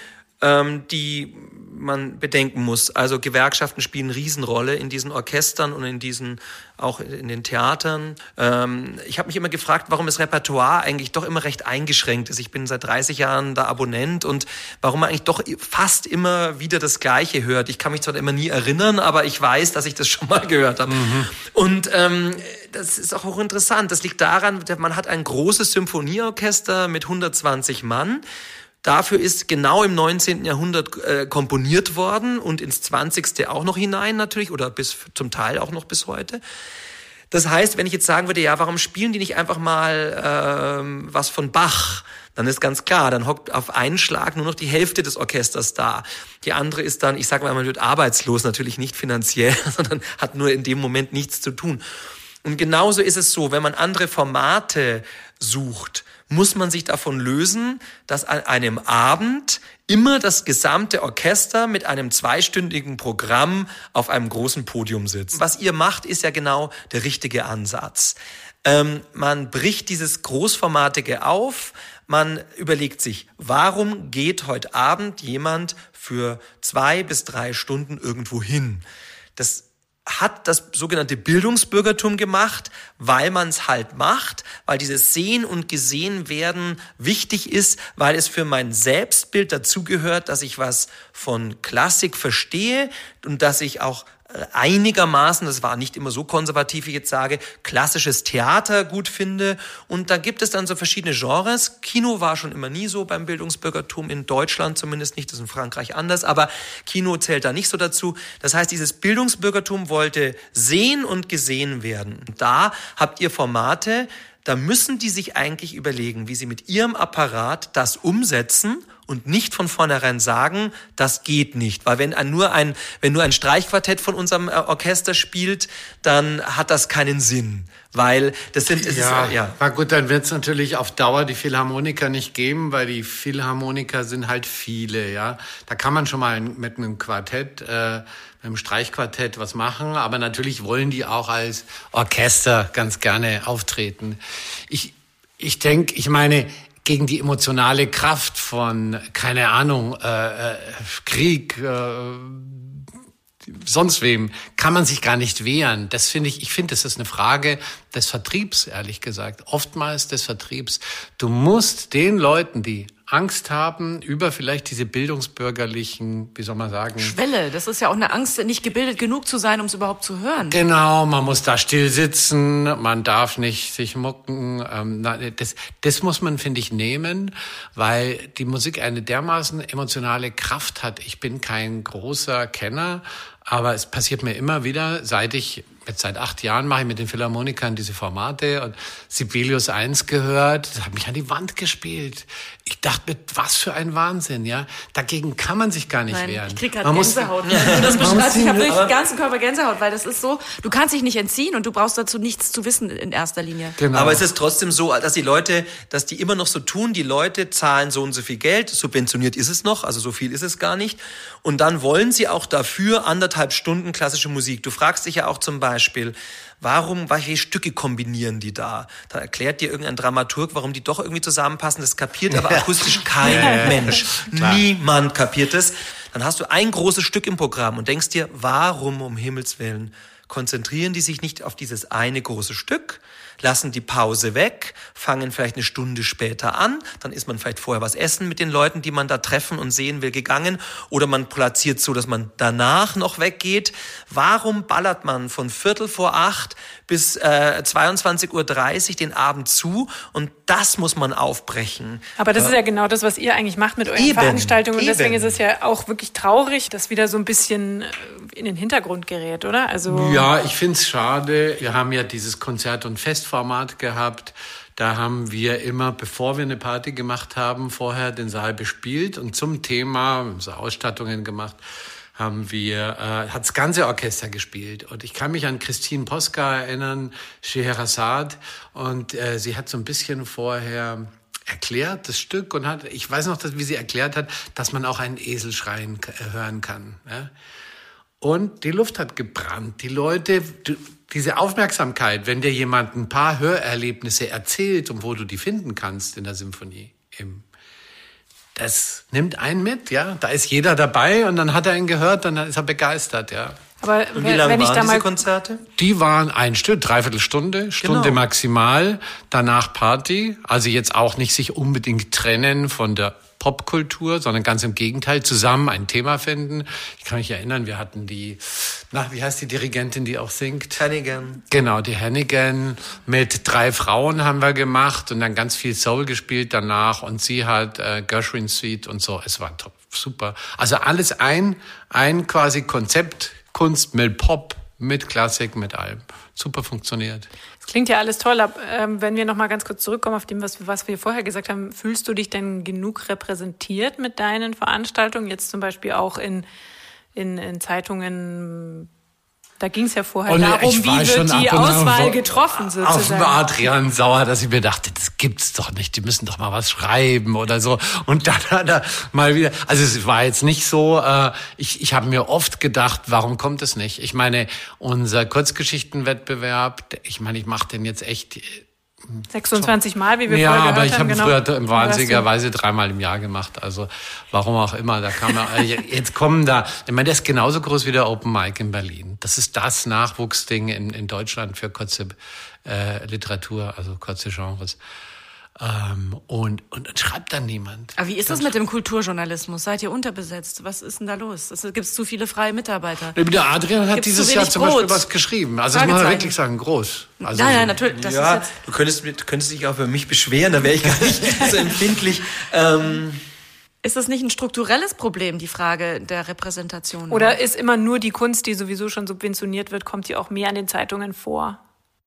die man bedenken muss. Also Gewerkschaften spielen eine Riesenrolle in diesen Orchestern und auch in den Theatern. Ich habe mich immer gefragt, warum das Repertoire eigentlich doch immer recht eingeschränkt ist. Ich bin seit 30 Jahren da Abonnent und warum man eigentlich doch fast immer wieder das Gleiche hört. Ich kann mich zwar immer nie erinnern, aber ich weiß, dass ich das schon mal gehört habe. Mhm. Und das ist auch hochinteressant. Das liegt daran, man hat ein großes Symphonieorchester mit 120 Mann. Dafür ist genau im 19. Jahrhundert komponiert worden und ins 20. auch noch hinein natürlich oder zum Teil auch noch bis heute. Das heißt, wenn ich jetzt sagen würde, ja, warum spielen die nicht einfach mal was von Bach? Dann ist ganz klar, dann hockt auf einen Schlag nur noch die Hälfte des Orchesters da. Die andere ist dann, ich sage mal, man wird arbeitslos, natürlich nicht finanziell, sondern hat nur in dem Moment nichts zu tun. Und genauso ist es so, wenn man andere Formate sucht, muss man sich davon lösen, dass an einem Abend immer das gesamte Orchester mit einem 2-stündigen Programm auf einem großen Podium sitzt. Was ihr macht, ist ja genau der richtige Ansatz. Man bricht dieses Großformatige auf, man überlegt sich, warum geht heute Abend jemand für 2 bis 3 Stunden irgendwo hin? Das hat das sogenannte Bildungsbürgertum gemacht, weil man es halt macht, weil dieses Sehen und Gesehen werden wichtig ist, weil es für mein Selbstbild dazugehört, dass ich was von Klassik verstehe und dass ich auch einigermaßen, das war nicht immer so konservativ, wie ich jetzt sage, klassisches Theater gut finde. Und da gibt es dann so verschiedene Genres. Kino war schon immer nie so beim Bildungsbürgertum, in Deutschland zumindest nicht, das ist in Frankreich anders, aber Kino zählt da nicht so dazu. Das heißt, dieses Bildungsbürgertum wollte sehen und gesehen werden. Und da habt ihr Formate, da müssen die sich eigentlich überlegen, wie sie mit ihrem Apparat das umsetzen und nicht von vornherein sagen, das geht nicht. Weil wenn nur ein Streichquartett von unserem Orchester spielt, dann hat das keinen Sinn. Weil Na gut, dann wird es natürlich auf Dauer die Philharmoniker nicht geben, weil die Philharmoniker sind halt viele, ja. Da kann man schon mal mit einem Quartett, mit einem Streichquartett was machen, aber natürlich wollen die auch als Orchester ganz gerne auftreten. Ich denke, gegen die emotionale Kraft von, keine Ahnung, Krieg, sonst wem, kann man sich gar nicht wehren. Das finde ich finde, das ist eine Frage des Vertriebs, ehrlich gesagt. Oftmals des Vertriebs. Du musst den Leuten, die Angst haben über vielleicht diese bildungsbürgerlichen, wie soll man sagen? Schwelle, das ist ja auch eine Angst, nicht gebildet genug zu sein, um es überhaupt zu hören. Genau, man muss da still sitzen, man darf nicht sich mucken. Das muss man, finde ich, nehmen, weil die Musik eine dermaßen emotionale Kraft hat. Ich bin kein großer Kenner, aber es passiert mir immer wieder, seit 8 Jahren mache ich mit den Philharmonikern diese Formate und Sibelius 1 gehört, das hat mich an die Wand gespielt. Ich dachte, was für ein Wahnsinn, ja. Dagegen kann man sich gar nicht wehren. Ich krieg gerade Gänsehaut. Wenn du das beschreibst, ich habe wirklich den ganzen Körper Gänsehaut, weil das ist so, du kannst dich nicht entziehen und du brauchst dazu nichts zu wissen in erster Linie. Genau. Aber es ist trotzdem so, dass die immer noch so tun, die Leute zahlen so und so viel Geld, subventioniert ist es noch, also so viel ist es gar nicht. Und dann wollen sie auch dafür 1,5 Stunden klassische Musik. Du fragst dich ja auch zum Beispiel, welche Stücke kombinieren die da? Dann erklärt dir irgendein Dramaturg, warum die doch irgendwie zusammenpassen. Das kapiert aber akustisch kein Mensch. Niemand kapiert es. Dann hast du ein großes Stück im Programm und denkst dir, warum um Himmels Willen konzentrieren die sich nicht auf dieses eine große Stück, lassen die Pause weg, fangen vielleicht eine Stunde später an, dann ist man vielleicht vorher was essen mit den Leuten, die man da treffen und sehen will, gegangen, oder man platziert so, dass man danach noch weggeht. Warum ballert man von 7:45 bis 22:30 Uhr den Abend zu, und das muss man aufbrechen. Aber das ist ja genau das, was ihr eigentlich macht mit euren Veranstaltungen, und deswegen ist es ja auch wirklich traurig, dass wieder so ein bisschen in den Hintergrund gerät, oder? Also ja, ich finde es schade. Wir haben ja dieses Konzert- und Festformat gehabt. Da haben wir immer, bevor wir eine Party gemacht haben, vorher den Saal bespielt und zum Thema, wir haben so Ausstattungen gemacht, hat das ganze Orchester gespielt. Und ich kann mich an Christine Posca erinnern, Scheherazade, und sie hat so ein bisschen vorher erklärt, das Stück, und ich weiß noch, wie sie erklärt hat, dass man auch einen Esel schreien hören kann. Ja? Und die Luft hat gebrannt. Die Leute, diese Aufmerksamkeit, wenn dir jemand ein paar Hörerlebnisse erzählt und wo du die finden kannst in der Symphonie, das nimmt einen mit, ja. Da ist jeder dabei und dann hat er ihn gehört, dann ist er begeistert, ja. Aber und wie lange waren diese Konzerte? Die waren ein Stück, 3/4 Stunde, Stunde maximal, danach Party. Also jetzt auch nicht sich unbedingt trennen von der Popkultur, sondern ganz im Gegenteil, zusammen ein Thema finden. Ich kann mich erinnern, wir hatten wie heißt die Dirigentin, die auch singt? Hannigan. Genau, die Hannigan. Mit 3 Frauen haben wir gemacht und dann ganz viel Soul gespielt danach, und sie hat Gershwin Suite und so. Es war super. Also alles ein quasi Konzept, Kunst mit Pop, mit Klassik, mit allem. Super funktioniert. Das klingt ja alles toll, aber wenn wir noch mal ganz kurz zurückkommen auf dem, was wir vorher gesagt haben, fühlst du dich denn genug repräsentiert mit deinen Veranstaltungen? Jetzt zum Beispiel auch in Zeitungen, da ging es ja vorher darum, wie wird die Auswahl getroffen sozusagen. Auf Adrian sauer, dass ich mir dachte, das gibt's doch nicht, die müssen doch mal was schreiben oder so. Und dann hat er mal wieder, also es war jetzt nicht so, ich habe mir oft gedacht, warum kommt es nicht? Ich meine, unser Kurzgeschichtenwettbewerb, ich mache den jetzt echt 26 Mal, wie wir vorher gehört haben. Ja, aber ich habe früher wahnsinnigerweise 3-mal im Jahr gemacht. Also warum auch immer. Da kann man jetzt kommen da. Ich meine, der ist genauso groß wie der Open Mic in Berlin. Das ist das Nachwuchsding in Deutschland für kurze Literatur, also kurze Genres. Und schreibt dann niemand. Aber wie ist das mit dem Kulturjournalismus? Seid ihr unterbesetzt? Was ist denn da los? Gibt es zu viele freie Mitarbeiter? Der Adrian hat dieses Jahr zum Beispiel was geschrieben. Also das muss man wirklich sagen, groß. Also nein, natürlich. Das ja, ist jetzt du könntest dich auch über mich beschweren, da wäre ich gar nicht so empfindlich. Ist das nicht ein strukturelles Problem, die Frage der Repräsentation? Oder ist immer nur die Kunst, die sowieso schon subventioniert wird, kommt die auch mehr in den Zeitungen vor?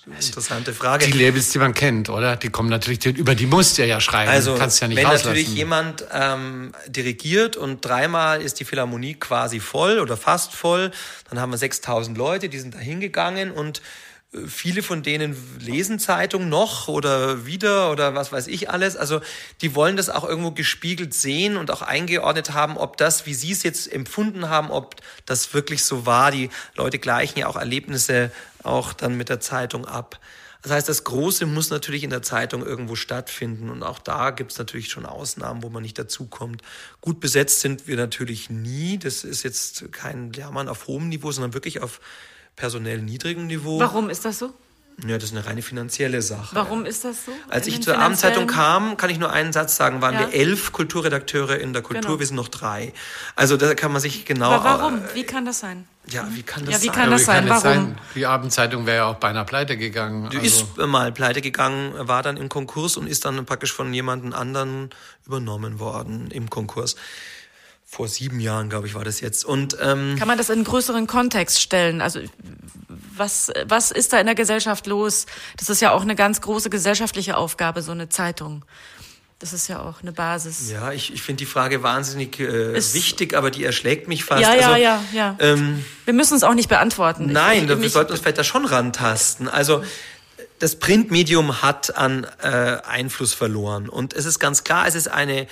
Interessante Frage. Die Labels, die man kennt, oder? Die kommen natürlich, über die musst du ja schreiben. Also, kannst ja nicht wenn rauslassen. natürlich jemand dirigiert und 3-mal ist die Philharmonie quasi voll oder fast voll, dann haben wir 6.000 Leute, die sind da hingegangen und viele von denen lesen Zeitungen noch oder wieder oder was weiß ich alles. Also die wollen das auch irgendwo gespiegelt sehen und auch eingeordnet haben, ob das, wie sie es jetzt empfunden haben, ob das wirklich so war. Die Leute gleichen ja auch Erlebnisse auch dann mit der Zeitung ab. Das heißt, das Große muss natürlich in der Zeitung irgendwo stattfinden und auch da gibt es natürlich schon Ausnahmen, wo man nicht dazukommt. Gut besetzt sind wir natürlich nie. Das ist jetzt kein Jammern auf hohem Niveau, sondern wirklich auf personell niedrigem Niveau. Warum ist das so? Ja, das ist eine reine finanzielle Sache. Warum ist das so? Als ich zur Abendzeitung kam, kann ich nur einen Satz sagen, waren wir 11 Kulturredakteure in der Kultur, Genau. wir sind noch 3. Also da kann man sich genau... Aber warum? Wie kann das sein? Ja, wie kann das Ja, wie sein? kann das sein? Warum? Die Abendzeitung wäre ja auch beinahe pleite gegangen. Die ist mal pleite gegangen, war dann im Konkurs und ist dann praktisch von jemandem anderen übernommen worden im Konkurs. Vor 7 Jahren, glaube ich, war das jetzt. Und Kann man das in einen größeren Kontext stellen? Also was ist da in der Gesellschaft los? Das ist ja auch eine ganz große gesellschaftliche Aufgabe, so eine Zeitung. Das ist ja auch eine Basis. ja, ich finde die Frage wahnsinnig wichtig, aber die erschlägt mich fast. Ja. Wir müssen es auch nicht beantworten. Nein, wir sollten uns vielleicht da schon rantasten. Also das Printmedium hat an Einfluss verloren. Und es ist ganz klar, es ist eine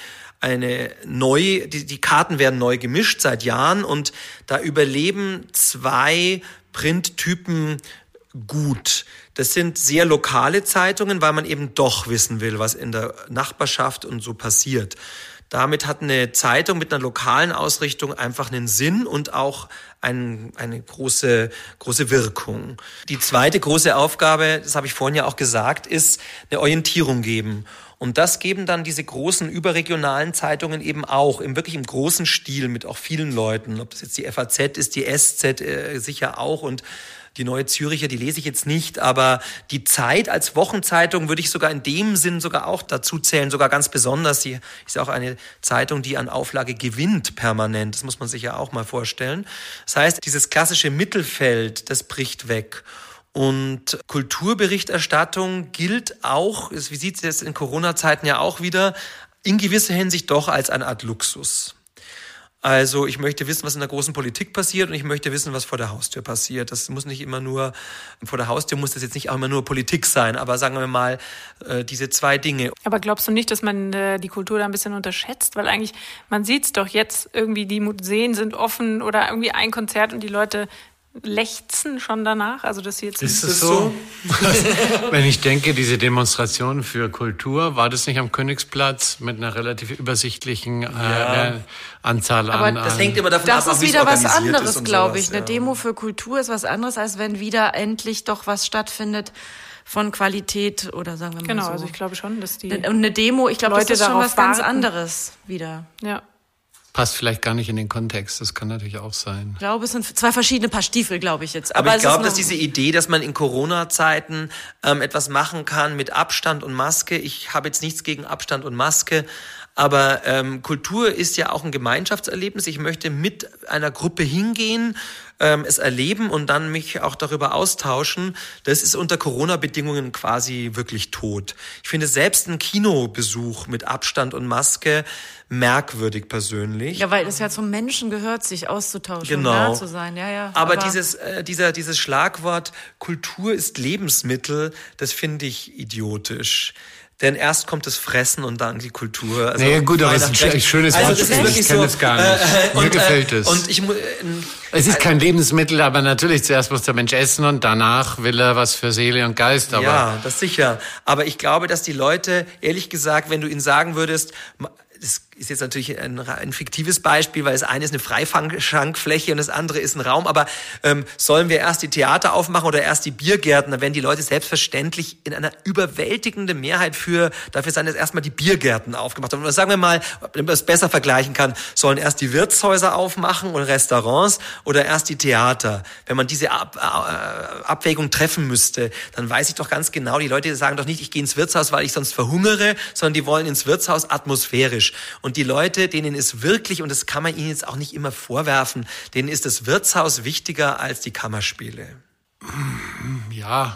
die Karten werden neu gemischt seit Jahren und da überleben 2 Printtypen gut. Das sind sehr lokale Zeitungen, weil man eben doch wissen will, was in der Nachbarschaft und so passiert. Damit hat eine Zeitung mit einer lokalen Ausrichtung einfach einen Sinn und auch eine große Wirkung. Die zweite große Aufgabe, das habe ich vorhin ja auch gesagt, ist eine Orientierung geben. Und das geben dann diese großen überregionalen Zeitungen eben auch, wirklich im großen Stil mit auch vielen Leuten. Ob das jetzt die FAZ ist, die SZ sicher auch und die Neue Züricher, die lese ich jetzt nicht, aber die Zeit als Wochenzeitung würde ich sogar in dem Sinn sogar auch dazu zählen, sogar ganz besonders. Sie ist auch eine Zeitung, die an Auflage gewinnt permanent. Das muss man sich ja auch mal vorstellen. Das heißt, dieses klassische Mittelfeld, das bricht weg. Und Kulturberichterstattung gilt auch, wie sieht es jetzt in Corona-Zeiten ja auch wieder, in gewisser Hinsicht doch als eine Art Luxus. Also ich möchte wissen, was in der großen Politik passiert und ich möchte wissen, was vor der Haustür passiert. Das muss nicht immer nur, vor der Haustür muss das jetzt nicht auch immer nur Politik sein, aber sagen wir mal, diese 2 Dinge. Aber glaubst du nicht, dass man die Kultur da ein bisschen unterschätzt? Weil eigentlich, man sieht es doch jetzt irgendwie, die Museen sind offen oder irgendwie ein Konzert und die Leute lechzen schon danach? Also dass sie jetzt ist es so? Wenn ich denke, diese Demonstration für Kultur, war das nicht am Königsplatz mit einer relativ übersichtlichen Anzahl an... Aber das hängt immer davon ab, das ist wie es wieder was organisiert ist anderes, und glaube sowas, ich. Eine Demo für Kultur ist was anderes, als wenn wieder endlich doch was stattfindet von Qualität oder sagen wir mal Genau, so. also ich glaube schon, dass die Und eine Demo, ich glaube, Leute das ist schon darauf was ganz warten. anderes wieder. Ja. Passt vielleicht gar nicht in den Kontext, das kann natürlich auch sein. Ich glaube, es sind 2 verschiedene Paar Stiefel, glaube ich jetzt. Aber ich es ist glaube, noch- dass diese Idee, dass man in Corona-Zeiten etwas machen kann mit Abstand und Maske, ich habe jetzt nichts gegen Abstand und Maske, aber Kultur ist ja auch ein Gemeinschaftserlebnis. Ich möchte mit einer Gruppe hingehen, es erleben und dann mich auch darüber austauschen. Das ist unter Corona-Bedingungen quasi wirklich tot. Ich finde selbst ein Kinobesuch mit Abstand und Maske merkwürdig persönlich. Ja, weil es ja zum Menschen gehört, sich auszutauschen und Genau. nah zu sein. Ja. Aber dieses Schlagwort Kultur ist Lebensmittel, das finde ich idiotisch. Denn erst kommt das Fressen und dann die Kultur. Also naja, gut, aber es ist ein schönes also Wort. das ist wirklich Ich kenne so, das gar nicht. Mir gefällt es. Und Es ist kein Lebensmittel, aber natürlich zuerst muss der Mensch essen und danach will er was für Seele und Geist. Aber ja, das sicher. Aber ich glaube, dass die Leute, ehrlich gesagt, wenn du ihnen sagen würdest, das ist jetzt natürlich ein fiktives Beispiel, weil das eine ist eine Freifangfläche und das andere ist ein Raum, aber sollen wir erst die Theater aufmachen oder erst die Biergärten? Da werden die Leute selbstverständlich in einer überwältigenden Mehrheit dafür sein, dass erstmal die Biergärten aufgemacht haben. Oder sagen wir mal, wenn man das besser vergleichen kann, sollen erst die Wirtshäuser aufmachen und Restaurants oder erst die Theater? Wenn man diese Abwägung treffen müsste, dann weiß ich doch ganz genau, die Leute sagen doch nicht, ich gehe ins Wirtshaus, weil ich sonst verhungere, sondern die wollen ins Wirtshaus atmosphärisch. Und die Leute, denen ist wirklich, und das kann man ihnen jetzt auch nicht immer vorwerfen, denen ist das Wirtshaus wichtiger als die Kammerspiele. ja,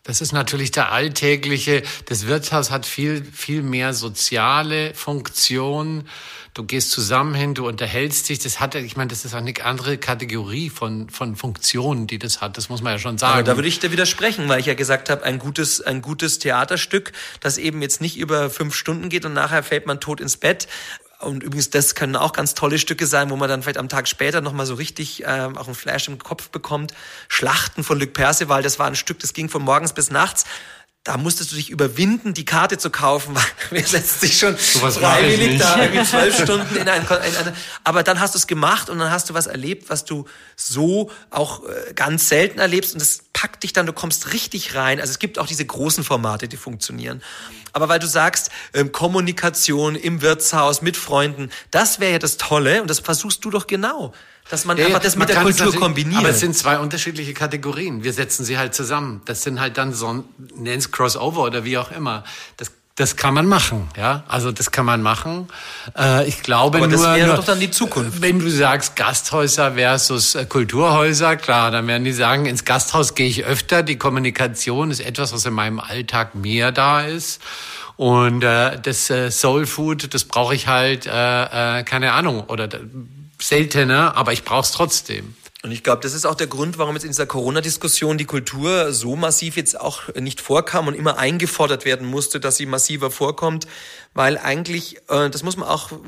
Das ist natürlich der alltägliche. Das Wirtshaus hat viel mehr soziale Funktion. Du gehst zusammen hin, du unterhältst dich. Das ist eine andere Kategorie von Funktionen, die das hat. Das muss man ja schon sagen. Aber da würde ich dir widersprechen, weil ich ja gesagt habe, ein gutes Theaterstück, das eben jetzt nicht über 5 Stunden geht und nachher fällt man tot ins Bett. Und übrigens, das können auch ganz tolle Stücke sein, wo man dann vielleicht am Tag später nochmal so richtig auch einen Flash im Kopf bekommt. Schlachten von Luc Perceval, das war ein Stück, das ging von morgens bis nachts. Da musstest du dich überwinden, die Karte zu kaufen, weil wer setzt sich schon freiwillig da irgendwie 12 Stunden in eine. Aber dann hast du es gemacht und dann hast du was erlebt, was du so auch ganz selten erlebst und das packt dich dann, du kommst richtig rein. Also es gibt auch diese großen Formate, die funktionieren. Aber weil du sagst, Kommunikation im Wirtshaus mit Freunden, das wäre ja das Tolle und das versuchst du doch genau. Dass man einfach das mit der Kultur kombiniert. Aber es sind 2 unterschiedliche Kategorien. Wir setzen sie halt zusammen. Das sind halt dann so nenn's Crossover oder wie auch immer. Das kann man machen, ja. Also das kann man machen. Ich glaube aber das wäre doch dann die Zukunft. Wenn du sagst Gasthäuser versus Kulturhäuser, klar, dann werden die sagen, ins Gasthaus gehe ich öfter. Die Kommunikation ist etwas, was in meinem Alltag mehr da ist. Und das Soul Food, das brauche ich halt, keine Ahnung, oder seltener, aber ich brauche es trotzdem. Und ich glaube, das ist auch der Grund, warum jetzt in dieser Corona-Diskussion die Kultur so massiv jetzt auch nicht vorkam und immer eingefordert werden musste, dass sie massiver vorkommt, weil eigentlich, das muss man auch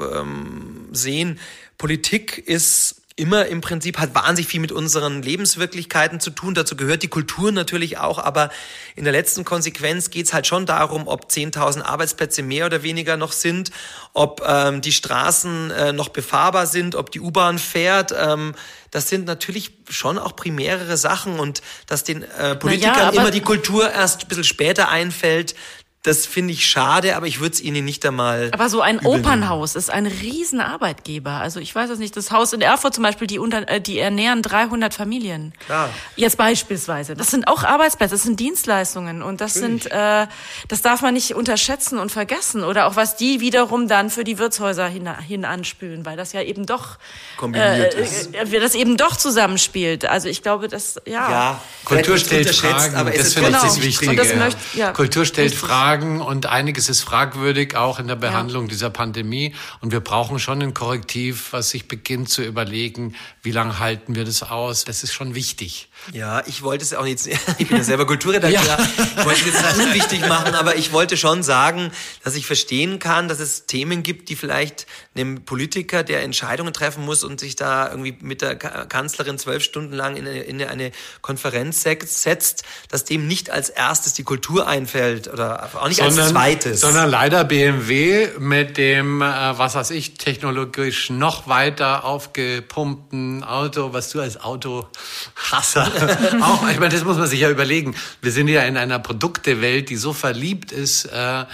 sehen, Politik ist immer im Prinzip, hat wahnsinnig viel mit unseren Lebenswirklichkeiten zu tun. Dazu gehört die Kultur natürlich auch, aber in der letzten Konsequenz geht's halt schon darum, ob 10.000 Arbeitsplätze mehr oder weniger noch sind, ob die Straßen noch befahrbar sind, ob die U-Bahn fährt. Das sind natürlich schon auch primärere Sachen und dass den Politikern immer die Kultur erst ein bisschen später einfällt, das finde ich schade, aber ich würde es ihnen nicht einmal. Aber so ein Opernhaus ist ein Riesenarbeitgeber. Also ich weiß es nicht, das Haus in Erfurt zum Beispiel, die ernähren 300 Familien. Klar. Jetzt beispielsweise. Das sind auch Arbeitsplätze, das sind Dienstleistungen und das das darf man nicht unterschätzen und vergessen. Oder auch was die wiederum dann für die Wirtshäuser hin anspülen, weil das ja eben doch kombiniert ist. Das eben doch zusammenspielt. Also ich glaube, das Kultur stellt Fragen, aber das finde ich das Wichtige. Und das Kultur stellt Fragen und einiges ist fragwürdig, auch in der Behandlung dieser Pandemie. Und wir brauchen schon ein Korrektiv, was sich beginnt zu überlegen, wie lange halten wir das aus. Das ist schon wichtig. Ja, ich wollte es auch jetzt, ich bin ja selber Kulturredakteur, ich wollte es jetzt nicht unwichtig machen, aber ich wollte schon sagen, dass ich verstehen kann, dass es Themen gibt, die vielleicht einem Politiker, der Entscheidungen treffen muss und sich da irgendwie mit der Kanzlerin 12 Stunden lang in eine Konferenz setzt, dass dem nicht als erstes die Kultur einfällt oder auch nicht als zweites. Sondern leider BMW mit dem, technologisch noch weiter aufgepumpten Auto, was du als Autohasser auch, ich meine, das muss man sich ja überlegen. Wir sind ja in einer Produktewelt, die so verliebt ist,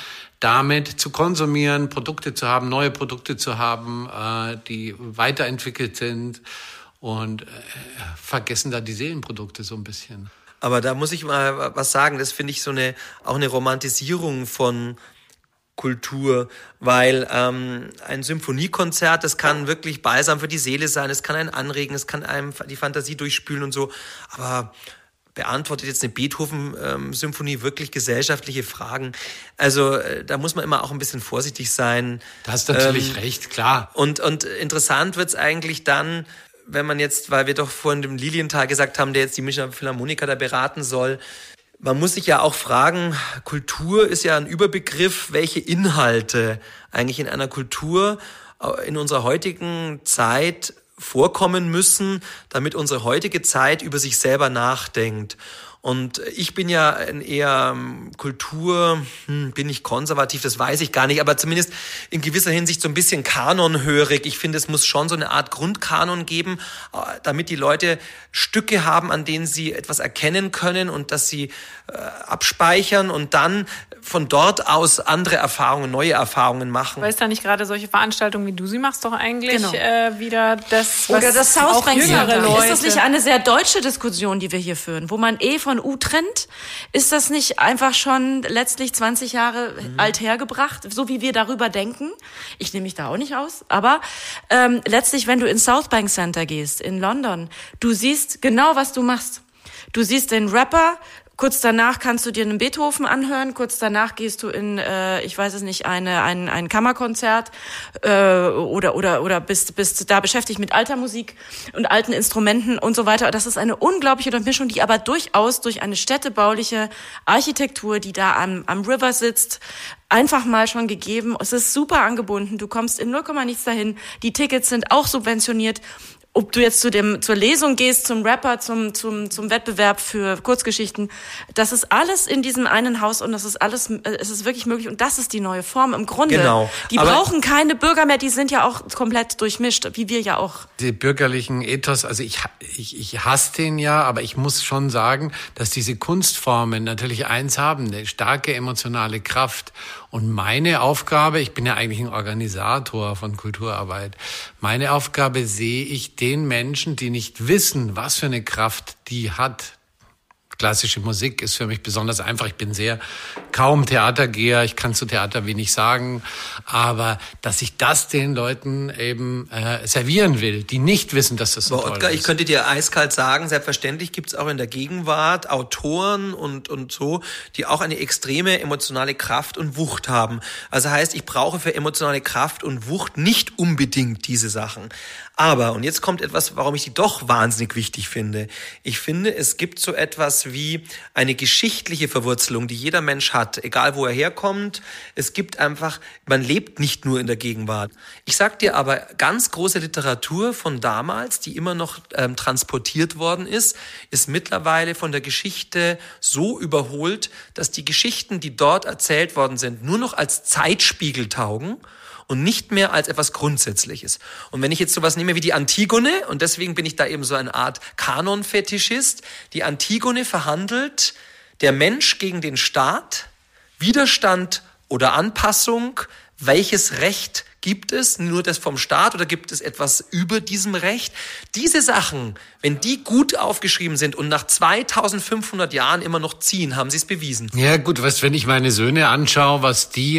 damit zu konsumieren, Produkte zu haben, neue Produkte zu haben, die weiterentwickelt sind und vergessen da die Seelenprodukte so ein bisschen. Aber da muss ich mal was sagen, das finde ich auch eine Romantisierung von Kultur, weil ein Symphoniekonzert, das kann wirklich balsam für die Seele sein, es kann einen anregen, es kann einem die Fantasie durchspülen und so, aber beantwortet jetzt eine Beethoven-Symphonie wirklich gesellschaftliche Fragen? Also da muss man immer auch ein bisschen vorsichtig sein. Da hast du natürlich recht, klar. Und interessant wird's eigentlich dann, wenn man jetzt, weil wir doch vorhin dem Lilienthal gesagt haben, der jetzt die Münchner Philharmoniker da beraten soll, man muss sich ja auch fragen, Kultur ist ja ein Überbegriff, welche Inhalte eigentlich in einer Kultur in unserer heutigen Zeit vorkommen müssen, damit unsere heutige Zeit über sich selber nachdenkt. Und ich bin ja eher bin ich konservativ, das weiß ich gar nicht, aber zumindest in gewisser Hinsicht so ein bisschen kanonhörig. Ich finde, es muss schon so eine Art Grundkanon geben, damit die Leute Stücke haben, an denen sie etwas erkennen können und dass sie abspeichern und dann von dort aus andere Erfahrungen, neue Erfahrungen machen. Weil es da nicht gerade solche Veranstaltungen wie du sie machst, doch eigentlich wieder das, was oder das South Bank jüngere Leute. Ist das nicht eine sehr deutsche Diskussion, die wir hier führen, wo man von U trennt? Ist das nicht einfach schon letztlich 20 Jahre alt hergebracht, so wie wir darüber denken? Ich nehme mich da auch nicht aus, aber letztlich, wenn du ins South Bank Center gehst in London, du siehst genau, was du machst. Du siehst den Rapper Kurz danach kannst du dir einen Beethoven anhören. Kurz danach gehst du in, ich weiß es nicht, ein Kammerkonzert oder bist da beschäftigt mit alter Musik und alten Instrumenten und so weiter. Das ist eine unglaubliche Durchmischung, die aber durchaus durch eine städtebauliche Architektur, die da am River sitzt, einfach mal schon gegeben. Es ist super angebunden. Du kommst in 0, nichts dahin. Die Tickets sind auch subventioniert. Ob du jetzt zur Lesung gehst, zum Rapper, zum Wettbewerb für Kurzgeschichten, das ist alles in diesem einen Haus und es ist wirklich möglich und das ist die neue Form im Grunde. Genau. Die brauchen keine Bürger mehr, die sind ja auch komplett durchmischt, wie wir ja auch. Die bürgerlichen Ethos, also ich hasse den ja, aber ich muss schon sagen, dass diese Kunstformen natürlich eins haben, eine starke emotionale Kraft. Und meine Aufgabe, ich bin ja eigentlich ein Organisator von Kulturarbeit, meine Aufgabe sehe ich den Menschen, die nicht wissen, was für eine Kraft die hat. Klassische Musik ist für mich besonders einfach. Ich bin kaum Theatergeher, ich kann zu Theater wenig sagen, aber dass ich das den Leuten eben servieren will, die nicht wissen, dass das so toll Ottgar, ist. ich könnte dir eiskalt sagen, selbstverständlich gibt es auch in der Gegenwart Autoren und so, die auch eine extreme emotionale Kraft und Wucht haben. Also heißt, ich brauche für emotionale Kraft und Wucht nicht unbedingt diese Sachen. Aber, und jetzt kommt etwas, warum ich die doch wahnsinnig wichtig finde. Ich finde, es gibt so etwas wie eine geschichtliche Verwurzelung, die jeder Mensch hat, egal wo er herkommt. Es gibt einfach, man lebt nicht nur in der Gegenwart. Ich sag dir aber, ganz große Literatur von damals, die immer noch transportiert worden ist mittlerweile von der Geschichte so überholt, dass die Geschichten, die dort erzählt worden sind, nur noch als Zeitspiegel taugen und nicht mehr als etwas Grundsätzliches. Und wenn ich jetzt sowas nehme wie die Antigone, und deswegen bin ich da eben so eine Art Kanon-Fetischist, die Antigone verhandelt der Mensch gegen den Staat, Widerstand oder Anpassung, welches Recht gibt es, nur das vom Staat oder gibt es etwas über diesem Recht? Diese Sachen, wenn die gut aufgeschrieben sind und nach 2500 Jahren immer noch ziehen, haben sie es bewiesen. Ja gut, wenn ich meine Söhne anschaue, was die,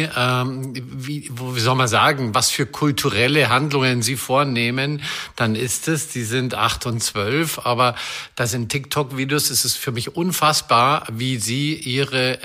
wie soll man sagen, was für kulturelle Handlungen sie vornehmen, dann ist es, die sind 8 und 12, aber das sind TikTok-Videos, es ist für mich unfassbar, wie sie ihre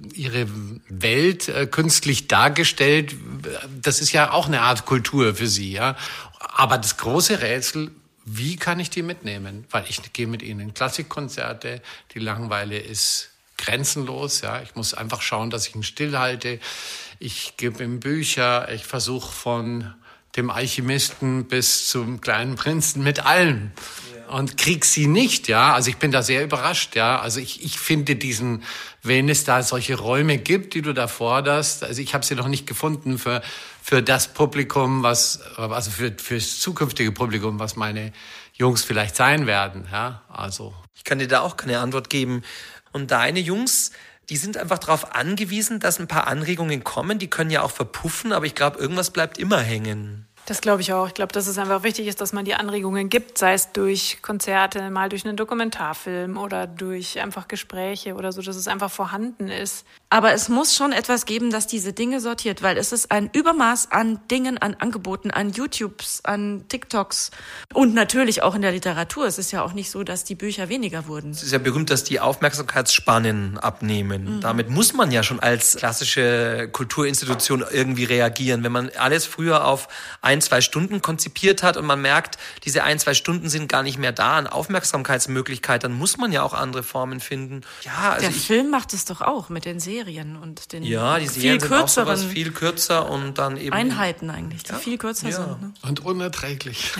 Welt künstlich dargestellt, das ist ja auch eine Art Kultur für sie, ja. Aber das große Rätsel, wie kann ich die mitnehmen? Weil ich gehe mit ihnen in Klassikkonzerte, die Langeweile ist grenzenlos, ja. Ich muss einfach schauen, dass ich ihn stillhalte. Ich gebe ihm Bücher, ich versuche von dem Alchemisten bis zum kleinen Prinzen mit allem. Und krieg sie nicht, ja. Also ich bin da sehr überrascht, ja. Also ich finde wenn es da solche Räume gibt, die du da forderst, also ich habe sie noch nicht gefunden für das Publikum, also fürs zukünftige Publikum, was meine Jungs vielleicht sein werden, ja. Also. Ich kann dir da auch keine Antwort geben. Und deine Jungs, die sind einfach darauf angewiesen, dass ein paar Anregungen kommen. Die können ja auch verpuffen, aber ich glaube, irgendwas bleibt immer hängen. Das glaube ich auch. Ich glaube, dass es einfach wichtig ist, dass man die Anregungen gibt, sei es durch Konzerte, mal durch einen Dokumentarfilm oder durch einfach Gespräche oder so, dass es einfach vorhanden ist. Aber es muss schon etwas geben, das diese Dinge sortiert, weil es ist ein Übermaß an Dingen, an Angeboten, an YouTubes, an TikToks und natürlich auch in der Literatur. Es ist ja auch nicht so, dass die Bücher weniger wurden. Es ist ja berühmt, dass die Aufmerksamkeitsspannen abnehmen. Mhm. Damit muss man ja schon als klassische Kulturinstitution irgendwie reagieren. Wenn man alles früher auf 1-2 Stunden konzipiert hat und man merkt, diese 1-2 Stunden sind gar nicht mehr da an Aufmerksamkeitsmöglichkeit, dann muss man ja auch andere Formen finden. Ja, also der Film macht es doch auch mit den Serien und den die Serien viel sind auch sowas viel kürzer und dann eben Einheiten eigentlich, die viel kürzer sind. Ne? Und unerträglich.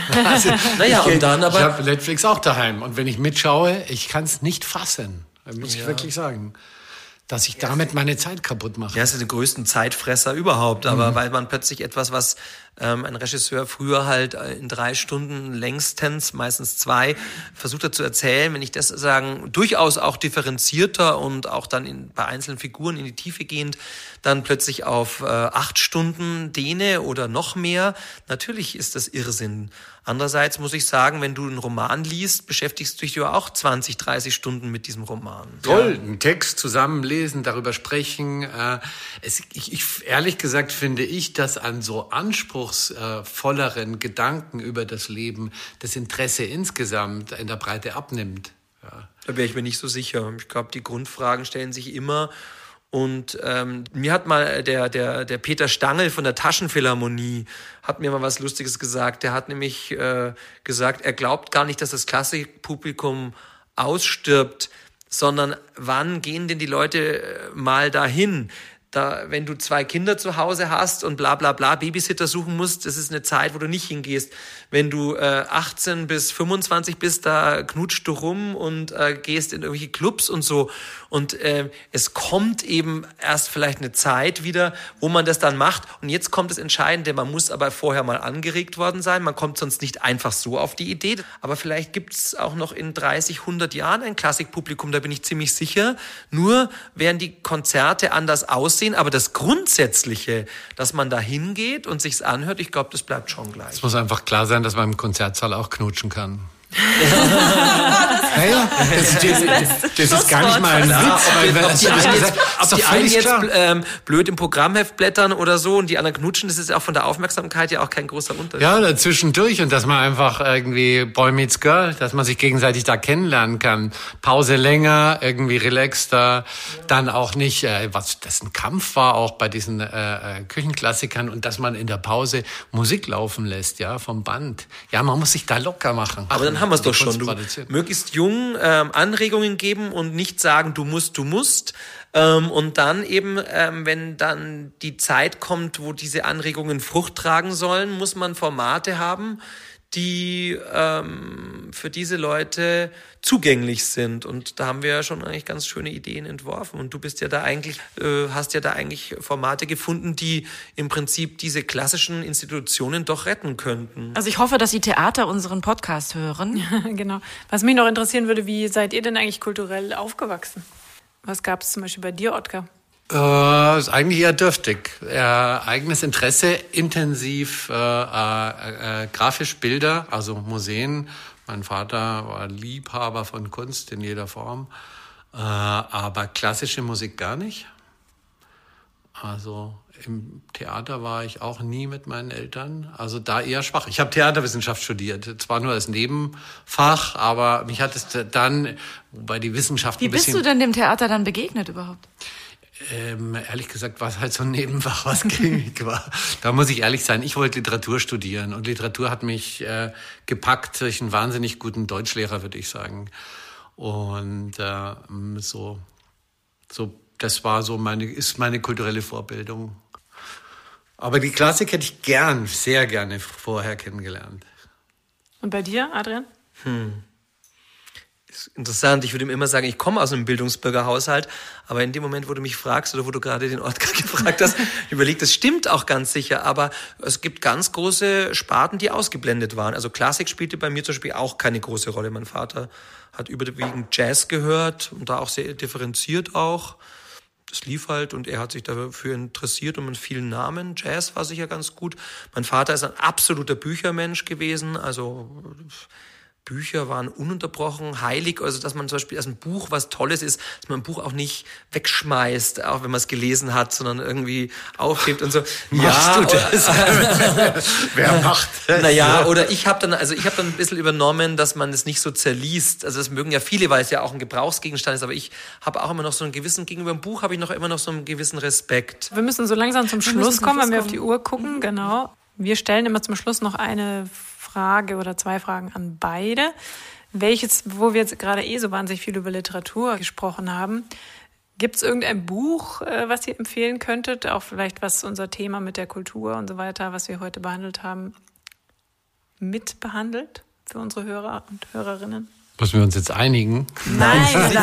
Und dann aber... Ich habe Netflix auch daheim und wenn ich mitschaue, ich kann es nicht fassen, muss ich wirklich sagen, dass ich damit meine Zeit kaputt mache. Ja, es ist die größten Zeitfresser überhaupt, aber weil man plötzlich etwas, was ein Regisseur früher halt in 3 Stunden längstens, meistens 2, versucht hat zu erzählen, wenn ich das sagen, durchaus auch differenzierter und auch dann bei einzelnen Figuren in die Tiefe gehend, dann plötzlich auf 8 Stunden dehne oder noch mehr, natürlich ist das Irrsinn. Andererseits muss ich sagen, wenn du einen Roman liest, beschäftigst du dich ja auch 20, 30 Stunden mit diesem Roman. Toll, einen Text zusammenlesen, darüber sprechen. Ehrlich gesagt finde ich, dass an so anspruchsvolleren Gedanken über das Leben das Interesse insgesamt in der Breite abnimmt. Ja. Da wäre ich mir nicht so sicher. Ich glaube, die Grundfragen stellen sich immer. Und mir hat mal der Peter Stangl von der Taschenphilharmonie hat mir mal was Lustiges gesagt. Der hat nämlich gesagt, er glaubt gar nicht, dass das Klassikpublikum ausstirbt, sondern wann gehen denn die Leute mal dahin? Wenn du 2 Kinder zu Hause hast und bla bla bla Babysitter suchen musst, das ist eine Zeit, wo du nicht hingehst. Wenn du 18 bis 25 bist, da knutschst du rum und gehst in irgendwelche Clubs und so. Und es kommt eben erst vielleicht eine Zeit wieder, wo man das dann macht. Und jetzt kommt das Entscheidende, man muss aber vorher mal angeregt worden sein. Man kommt sonst nicht einfach so auf die Idee. Aber vielleicht gibt es auch noch in 30, 100 Jahren ein Klassikpublikum, da bin ich ziemlich sicher. Nur werden die Konzerte anders aussehen. Aber das Grundsätzliche, dass man da hingeht und sich's anhört, ich glaube, das bleibt schon gleich. Es muss einfach klar sein, dass man im Konzertsaal auch knutschen kann. Naja, das ist gar nicht mal ein Witz. Ob die einen jetzt blöd im Programmheft blättern oder so und die anderen knutschen, das ist auch von der Aufmerksamkeit ja auch kein großer Unterschied. Ja, dazwischendurch und dass man einfach irgendwie Boy meets Girl, dass man sich gegenseitig da kennenlernen kann. Pause länger, irgendwie relaxter, dann auch nicht, was das ein Kampf war auch bei diesen Küchenklassikern und dass man in der Pause Musik laufen lässt, ja, vom Band. Ja, man muss sich da locker machen. Aber dann haben wir es doch schon. Du möglichst jung Anregungen geben und nicht sagen, du musst. Und dann eben, wenn dann die Zeit kommt, wo diese Anregungen Frucht tragen sollen, muss man Formate haben, die für diese Leute zugänglich sind. Und da haben wir ja schon eigentlich ganz schöne Ideen entworfen. Und du bist ja da eigentlich, hast ja da eigentlich Formate gefunden, die im Prinzip diese klassischen Institutionen doch retten könnten. Also ich hoffe, dass die Theater unseren Podcast hören. Genau. Was mich noch interessieren würde, wie seid ihr denn eigentlich kulturell aufgewachsen? Was gab es zum Beispiel bei dir, Otkar? Ist eigentlich eher dürftig. Eigenes Interesse, intensiv grafisch Bilder, also Museen. Mein Vater war Liebhaber von Kunst in jeder Form, aber klassische Musik gar nicht. Also im Theater war ich auch nie mit meinen Eltern, also da eher schwach. Ich habe Theaterwissenschaft studiert, zwar nur als Nebenfach, aber mich hat es dann bei die Wissenschaft ein bisschen... Wie bist du denn dem Theater dann begegnet überhaupt? Ehrlich gesagt war es halt so ein Nebenfach, was gängig war. Da muss ich ehrlich sein, ich wollte Literatur studieren und Literatur hat mich gepackt durch einen wahnsinnig guten Deutschlehrer, würde ich sagen. Und das war so meine kulturelle Vorbildung. Aber die Klassik hätte ich sehr gerne vorher kennengelernt. Und bei dir, Adrian? Ist interessant, ich würde ihm immer sagen, ich komme aus einem Bildungsbürgerhaushalt, aber in dem Moment, wo du mich fragst oder wo du gerade den Otkar gefragt hast, überlegt, das stimmt auch ganz sicher, aber es gibt ganz große Sparten, die ausgeblendet waren. Also Klassik spielte bei mir zum Beispiel auch keine große Rolle. Mein Vater hat überwiegend Jazz gehört und da auch sehr differenziert auch. Das lief halt und er hat sich dafür interessiert und mit vielen Namen. Jazz war sicher ganz gut. Mein Vater ist ein absoluter Büchermensch gewesen, also Bücher waren ununterbrochen, heilig, also dass man zum Beispiel, dass ein Buch was Tolles ist, dass man ein Buch auch nicht wegschmeißt, auch wenn man es gelesen hat, sondern irgendwie aufhebt und so. Machst du das? Wer macht das? Naja, oder ich habe dann ein bisschen übernommen, dass man es nicht so zerliest. Also das mögen ja viele, weil es ja auch ein Gebrauchsgegenstand ist, aber ich habe auch immer noch so einen gewissen, gegenüber dem Buch habe ich noch immer noch so einen gewissen Respekt. Wir müssen so langsam zum Schluss kommen, wenn wir auf die Uhr gucken, genau. Wir stellen immer zum Schluss noch eine Frage oder 2 Fragen an beide. Wo wir jetzt gerade so wahnsinnig viel über Literatur gesprochen haben, gibt es irgendein Buch, was ihr empfehlen könntet? Auch vielleicht, was unser Thema mit der Kultur und so weiter, was wir heute behandelt haben, mitbehandelt für unsere Hörer und Hörerinnen? Müssen wir uns jetzt einigen? Nein.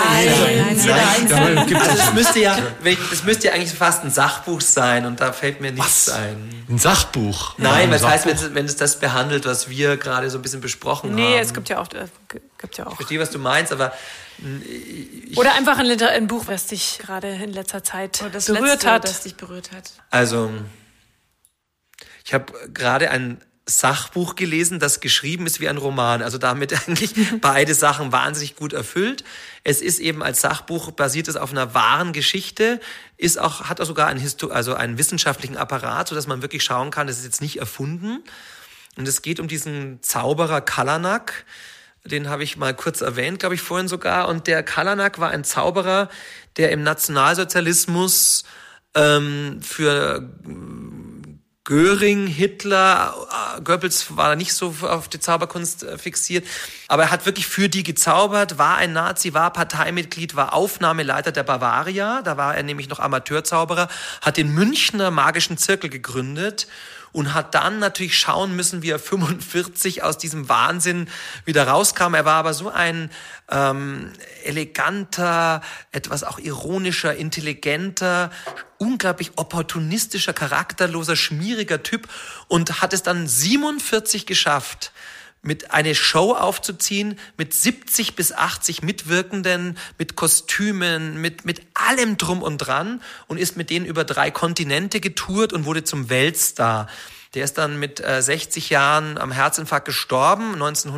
Das müsste ja eigentlich fast ein Sachbuch sein und da fällt mir nichts ein. Ein Sachbuch? Nein, das heißt, wenn es das behandelt, was wir gerade so ein bisschen besprochen haben. Nee, es gibt ja auch. Ich verstehe, was du meinst, aber... Oder einfach ein Buch, was dich gerade in letzter Zeit berührt hat. Also, ich habe gerade ein Sachbuch gelesen, das geschrieben ist wie ein Roman. Also damit eigentlich beide Sachen wahnsinnig gut erfüllt. Es ist eben als Sachbuch, basiert es auf einer wahren Geschichte, hat auch sogar einen wissenschaftlichen Apparat, sodass man wirklich schauen kann, das ist jetzt nicht erfunden. Und es geht um diesen Zauberer Kalanak, Den habe ich mal kurz erwähnt, glaube ich, vorhin sogar. Und der Kalanak war ein Zauberer, der im Nationalsozialismus für Göring, Hitler, Goebbels war nicht so auf die Zauberkunst fixiert, aber er hat wirklich für die gezaubert, war ein Nazi, war Parteimitglied, war Aufnahmeleiter der Bavaria, da war er nämlich noch Amateurzauberer, hat den Münchner magischen Zirkel gegründet und hat dann natürlich schauen müssen, wie er 45 aus diesem Wahnsinn wieder rauskam. Er war aber so ein eleganter, etwas auch ironischer, intelligenter, unglaublich opportunistischer, charakterloser, schmieriger Typ und hat es dann 47 geschafft, mit eine Show aufzuziehen, mit 70 bis 80 Mitwirkenden, mit Kostümen, mit allem drum und dran und ist mit denen über 3 Kontinente getourt und wurde zum Weltstar. Der ist dann mit 60 Jahren am Herzinfarkt gestorben,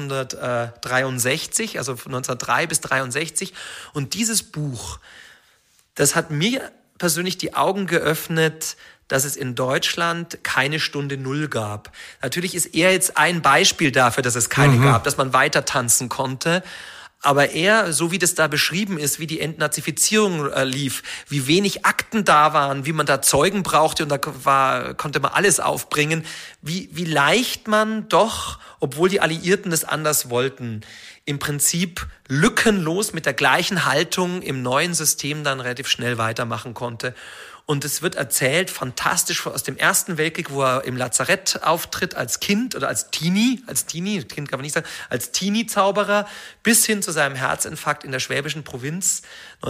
1963, also von 1903 bis 63. Und dieses Buch, das hat mir persönlich die Augen geöffnet, dass es in Deutschland keine Stunde Null gab. Natürlich ist er jetzt ein Beispiel dafür, dass es keine gab, dass man weiter tanzen konnte. Aber er, so wie das da beschrieben ist, wie die Entnazifizierung lief, wie wenig Akten da waren, wie man da Zeugen brauchte und da konnte man alles aufbringen, wie leicht man doch, obwohl die Alliierten das anders wollten, im Prinzip lückenlos mit der gleichen Haltung im neuen System dann relativ schnell weitermachen konnte. Und es wird erzählt, fantastisch aus dem Ersten Weltkrieg, wo er im Lazarett auftritt als Kind oder als Teenie, Kind kann man nicht sagen, als Teenie-Zauberer, bis hin zu seinem Herzinfarkt in der schwäbischen Provinz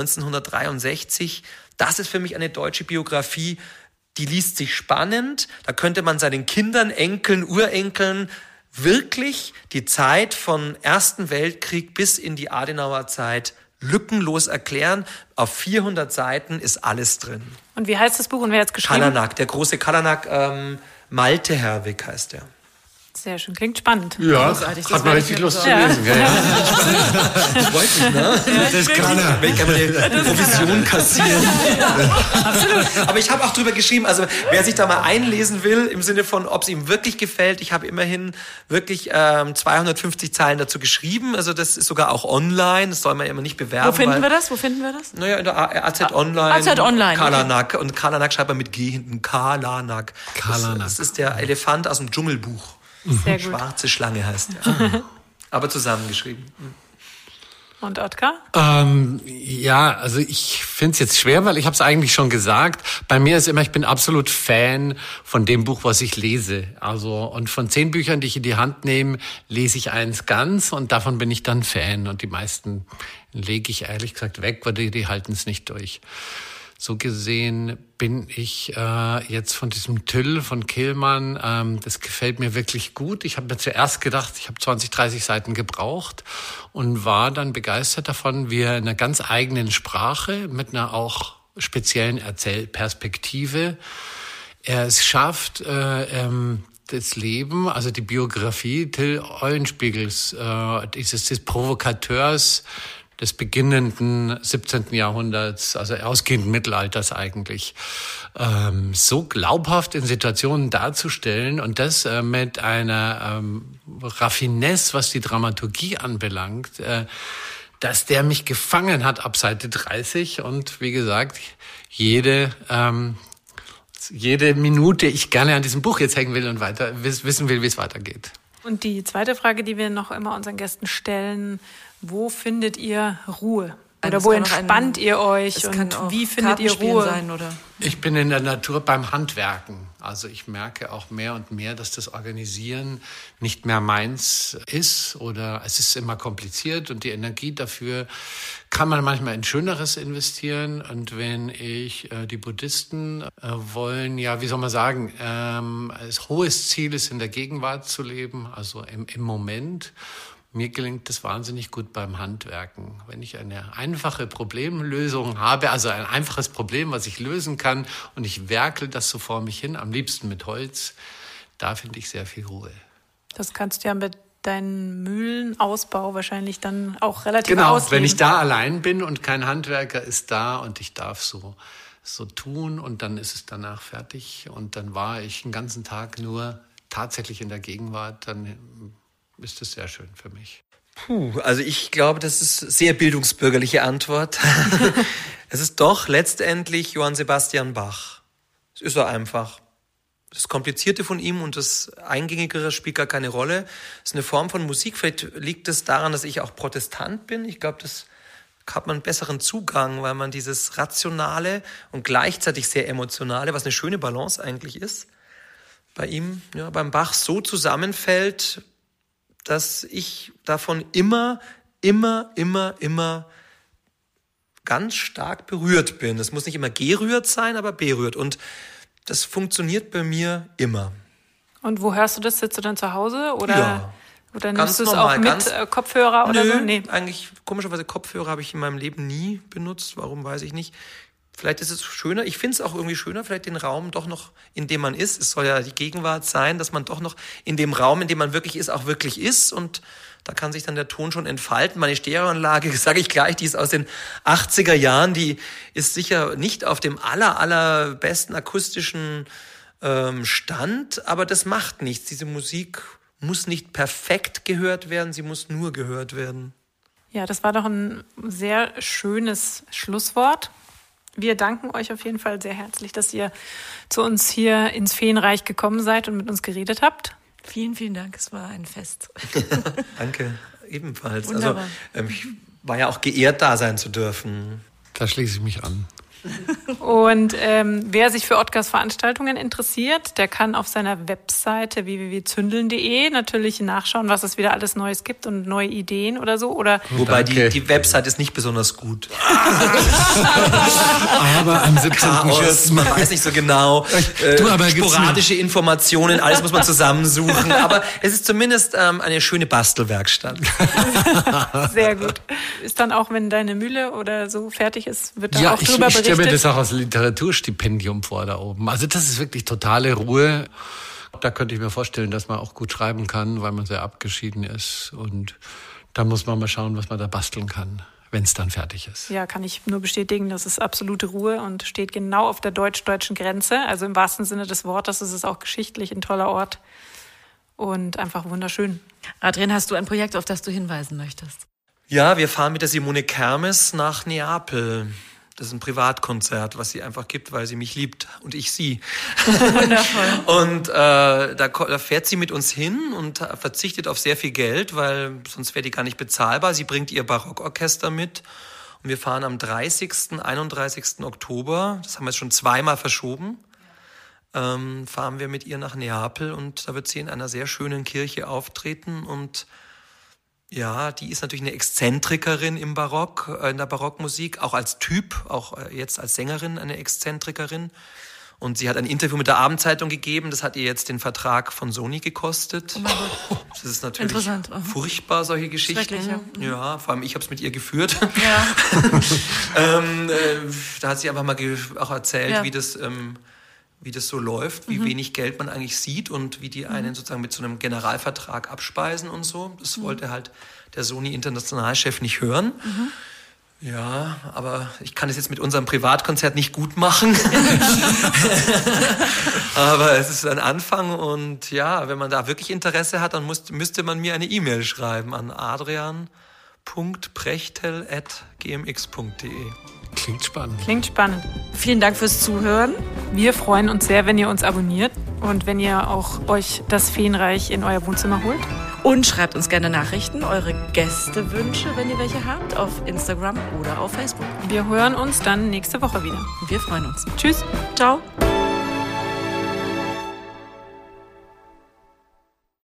1963. Das ist für mich eine deutsche Biografie, die liest sich spannend. Da könnte man seinen Kindern, Enkeln, Urenkeln wirklich die Zeit von Ersten Weltkrieg bis in die Adenauer Zeit lückenlos erklären. Auf 400 Seiten ist alles drin. Und wie heißt das Buch und wer hat es geschrieben? Kalanak, der große Kalanak, Malte Herwig heißt er. Sehr schön, klingt spannend. Ja, hat man richtig Lust zu lesen. Ja. Das freut mich, ne? Das kann er. Ich kann eine Provision kassieren. Absolut. Aber ich habe auch drüber geschrieben, also wer sich da mal einlesen will, im Sinne von, ob es ihm wirklich gefällt, ich habe immerhin wirklich 250 Zeilen dazu geschrieben, also das ist sogar auch online, das soll man ja immer nicht bewerben. Wo finden wir das? Naja, in der AZ Online. AZ Online. Kalanak. Okay. Und Kalanak schreibt man mit G hinten. Kalanak. Das ist der Elefant aus dem Dschungelbuch. Sehr gut. Schwarze Schlange heißt er. Aber zusammengeschrieben. Und Otkar? Ja, also ich finde es jetzt schwer, weil ich habe es eigentlich schon gesagt. Bei mir ist immer, ich bin absolut Fan von dem Buch, was ich lese. Also und von 10 Büchern, die ich in die Hand nehme, lese ich eins ganz und davon bin ich dann Fan. Und die meisten lege ich ehrlich gesagt weg, weil die halten es nicht durch. So gesehen bin ich jetzt von diesem Tüll von Kehlmann, das gefällt mir wirklich gut. Ich habe mir zuerst gedacht, ich habe 20, 30 Seiten gebraucht und war dann begeistert davon, wie er in einer ganz eigenen Sprache mit einer auch speziellen Erzählperspektive er es schafft, das Leben, also die Biografie Till Eulenspiegels, des Provokateurs, des beginnenden 17. Jahrhunderts, also ausgehenden Mittelalters eigentlich, so glaubhaft in Situationen darzustellen und das mit einer Raffinesse, was die Dramaturgie anbelangt, dass der mich gefangen hat ab Seite 30 und wie gesagt, jede Minute ich gerne an diesem Buch jetzt hängen will und weiter wissen will, wie es weitergeht. Und die zweite Frage, die wir noch immer unseren Gästen stellen: Wo findet ihr Ruhe? Oder wo entspannt ihr euch und wie findet ihr Ruhe? Sein, oder? Ich bin in der Natur beim Handwerken. Also ich merke auch mehr und mehr, dass das Organisieren nicht mehr meins ist oder es ist immer kompliziert und die Energie dafür kann man manchmal in Schöneres investieren. Und wenn ich die Buddhisten wollen, ja, wie soll man sagen, als hohes Ziel ist, in der Gegenwart zu leben, also im Moment. Mir gelingt das wahnsinnig gut beim Handwerken. Wenn ich eine einfache Problemlösung habe, also ein einfaches Problem, was ich lösen kann und ich werkle das so vor mich hin, am liebsten mit Holz, da finde ich sehr viel Ruhe. Das kannst du ja mit deinem Mühlenausbau wahrscheinlich dann auch relativ Genau, ausleben. wenn ich da allein bin und kein Handwerker ist da und ich darf so tun und dann ist es danach fertig und dann war ich den ganzen Tag nur tatsächlich in der Gegenwart, dann ist das sehr schön für mich. Also ich glaube, das ist eine sehr bildungsbürgerliche Antwort. Es ist doch letztendlich Johann Sebastian Bach. Es ist so einfach. Das Komplizierte von ihm und das Eingängigere spielt gar keine Rolle. Es ist eine Form von Musik. Vielleicht liegt es daran, dass ich auch Protestant bin. Ich glaube, das hat man einen besseren Zugang, weil man dieses Rationale und gleichzeitig sehr Emotionale, was eine schöne Balance eigentlich ist, bei ihm, ja, beim Bach so zusammenfällt, dass ich davon immer ganz stark berührt bin. Das muss nicht immer gerührt sein, aber berührt. Und das funktioniert bei mir immer. Und wo hörst du das? Sitzt du dann zu Hause? Oder, ja, oder nimmst du es auch mit Kopfhörer oder so? Nee, eigentlich komischerweise Kopfhörer habe ich in meinem Leben nie benutzt. Warum, weiß ich nicht. Vielleicht ist es schöner, ich finde es auch irgendwie schöner, vielleicht den Raum doch noch, in dem man ist. Es soll ja die Gegenwart sein, dass man doch noch in dem Raum, in dem man wirklich ist, auch wirklich ist. Und da kann sich dann der Ton schon entfalten. Meine Stereoanlage, sage ich gleich, die ist aus den 80er Jahren. Die ist sicher nicht auf dem allerbesten akustischen Stand, aber das macht nichts. Diese Musik muss nicht perfekt gehört werden, sie muss nur gehört werden. Ja, das war doch ein sehr schönes Schlusswort. Wir danken euch auf jeden Fall sehr herzlich, dass ihr zu uns hier ins Feenreich gekommen seid und mit uns geredet habt. Vielen, vielen Dank. Es war ein Fest. Danke, ebenfalls. Wunderbar. Also ich war ja auch geehrt, da sein zu dürfen. Da schließe ich mich an. Und wer sich für Otkars Veranstaltungen interessiert, der kann auf seiner Webseite www.zündeln.de natürlich nachschauen, was es wieder alles Neues gibt und neue Ideen oder so. Oder wobei die Website ist nicht besonders gut. Aber am 17. Chaos, man weiß nicht so genau. Sporadische Informationen, alles muss man zusammensuchen. Aber es ist zumindest eine schöne Bastelwerkstatt. Sehr gut. Ist dann auch, wenn deine Mühle oder so fertig ist, wird da auch drüber berichtet? Ich stelle mir das auch als Literaturstipendium vor da oben. Also das ist wirklich totale Ruhe. Da könnte ich mir vorstellen, dass man auch gut schreiben kann, weil man sehr abgeschieden ist. Und da muss man mal schauen, was man da basteln kann, wenn es dann fertig ist. Ja, kann ich nur bestätigen, das ist absolute Ruhe und steht genau auf der deutsch-deutschen Grenze. Also im wahrsten Sinne des Wortes ist es auch geschichtlich ein toller Ort und einfach wunderschön. Adrian, hast du ein Projekt, auf das du hinweisen möchtest? Ja, wir fahren mit der Simone Kermes nach Neapel. Das ist ein Privatkonzert, was sie einfach gibt, weil sie mich liebt und ich sie. Wundervoll. Und da fährt sie mit uns hin und verzichtet auf sehr viel Geld, weil sonst wäre die gar nicht bezahlbar. Sie bringt ihr Barockorchester mit und wir fahren am 30., 31. Oktober, das haben wir jetzt schon zweimal verschoben, fahren wir mit ihr nach Neapel und da wird sie in einer sehr schönen Kirche auftreten und ja, die ist natürlich eine Exzentrikerin im Barock, in der Barockmusik, auch als Typ, auch jetzt als Sängerin eine Exzentrikerin. Und sie hat ein Interview mit der Abendzeitung gegeben, das hat ihr jetzt den Vertrag von Sony gekostet. Oh mein Gott. Das ist natürlich furchtbar, solche Geschichten. Ja, vor allem ich habe es mit ihr geführt. Ja. Da hat sie einfach mal auch erzählt, wie das so läuft, wie wenig Geld man eigentlich sieht und wie die einen sozusagen mit so einem Generalvertrag abspeisen und so. Das wollte halt der Sony-Internationalchef nicht hören. Ja, aber ich kann es jetzt mit unserem Privatkonzert nicht gut machen. Aber es ist ein Anfang und ja, wenn man da wirklich Interesse hat, dann müsste man mir eine E-Mail schreiben an adrian.prechtel@gmx.de. Klingt spannend. Klingt spannend. Vielen Dank fürs Zuhören. Wir freuen uns sehr, wenn ihr uns abonniert und wenn ihr auch euch das Feenreich in euer Wohnzimmer holt. Und schreibt uns gerne Nachrichten, eure Gästewünsche, wenn ihr welche habt, auf Instagram oder auf Facebook. Wir hören uns dann nächste Woche wieder. Wir freuen uns. Tschüss. Ciao.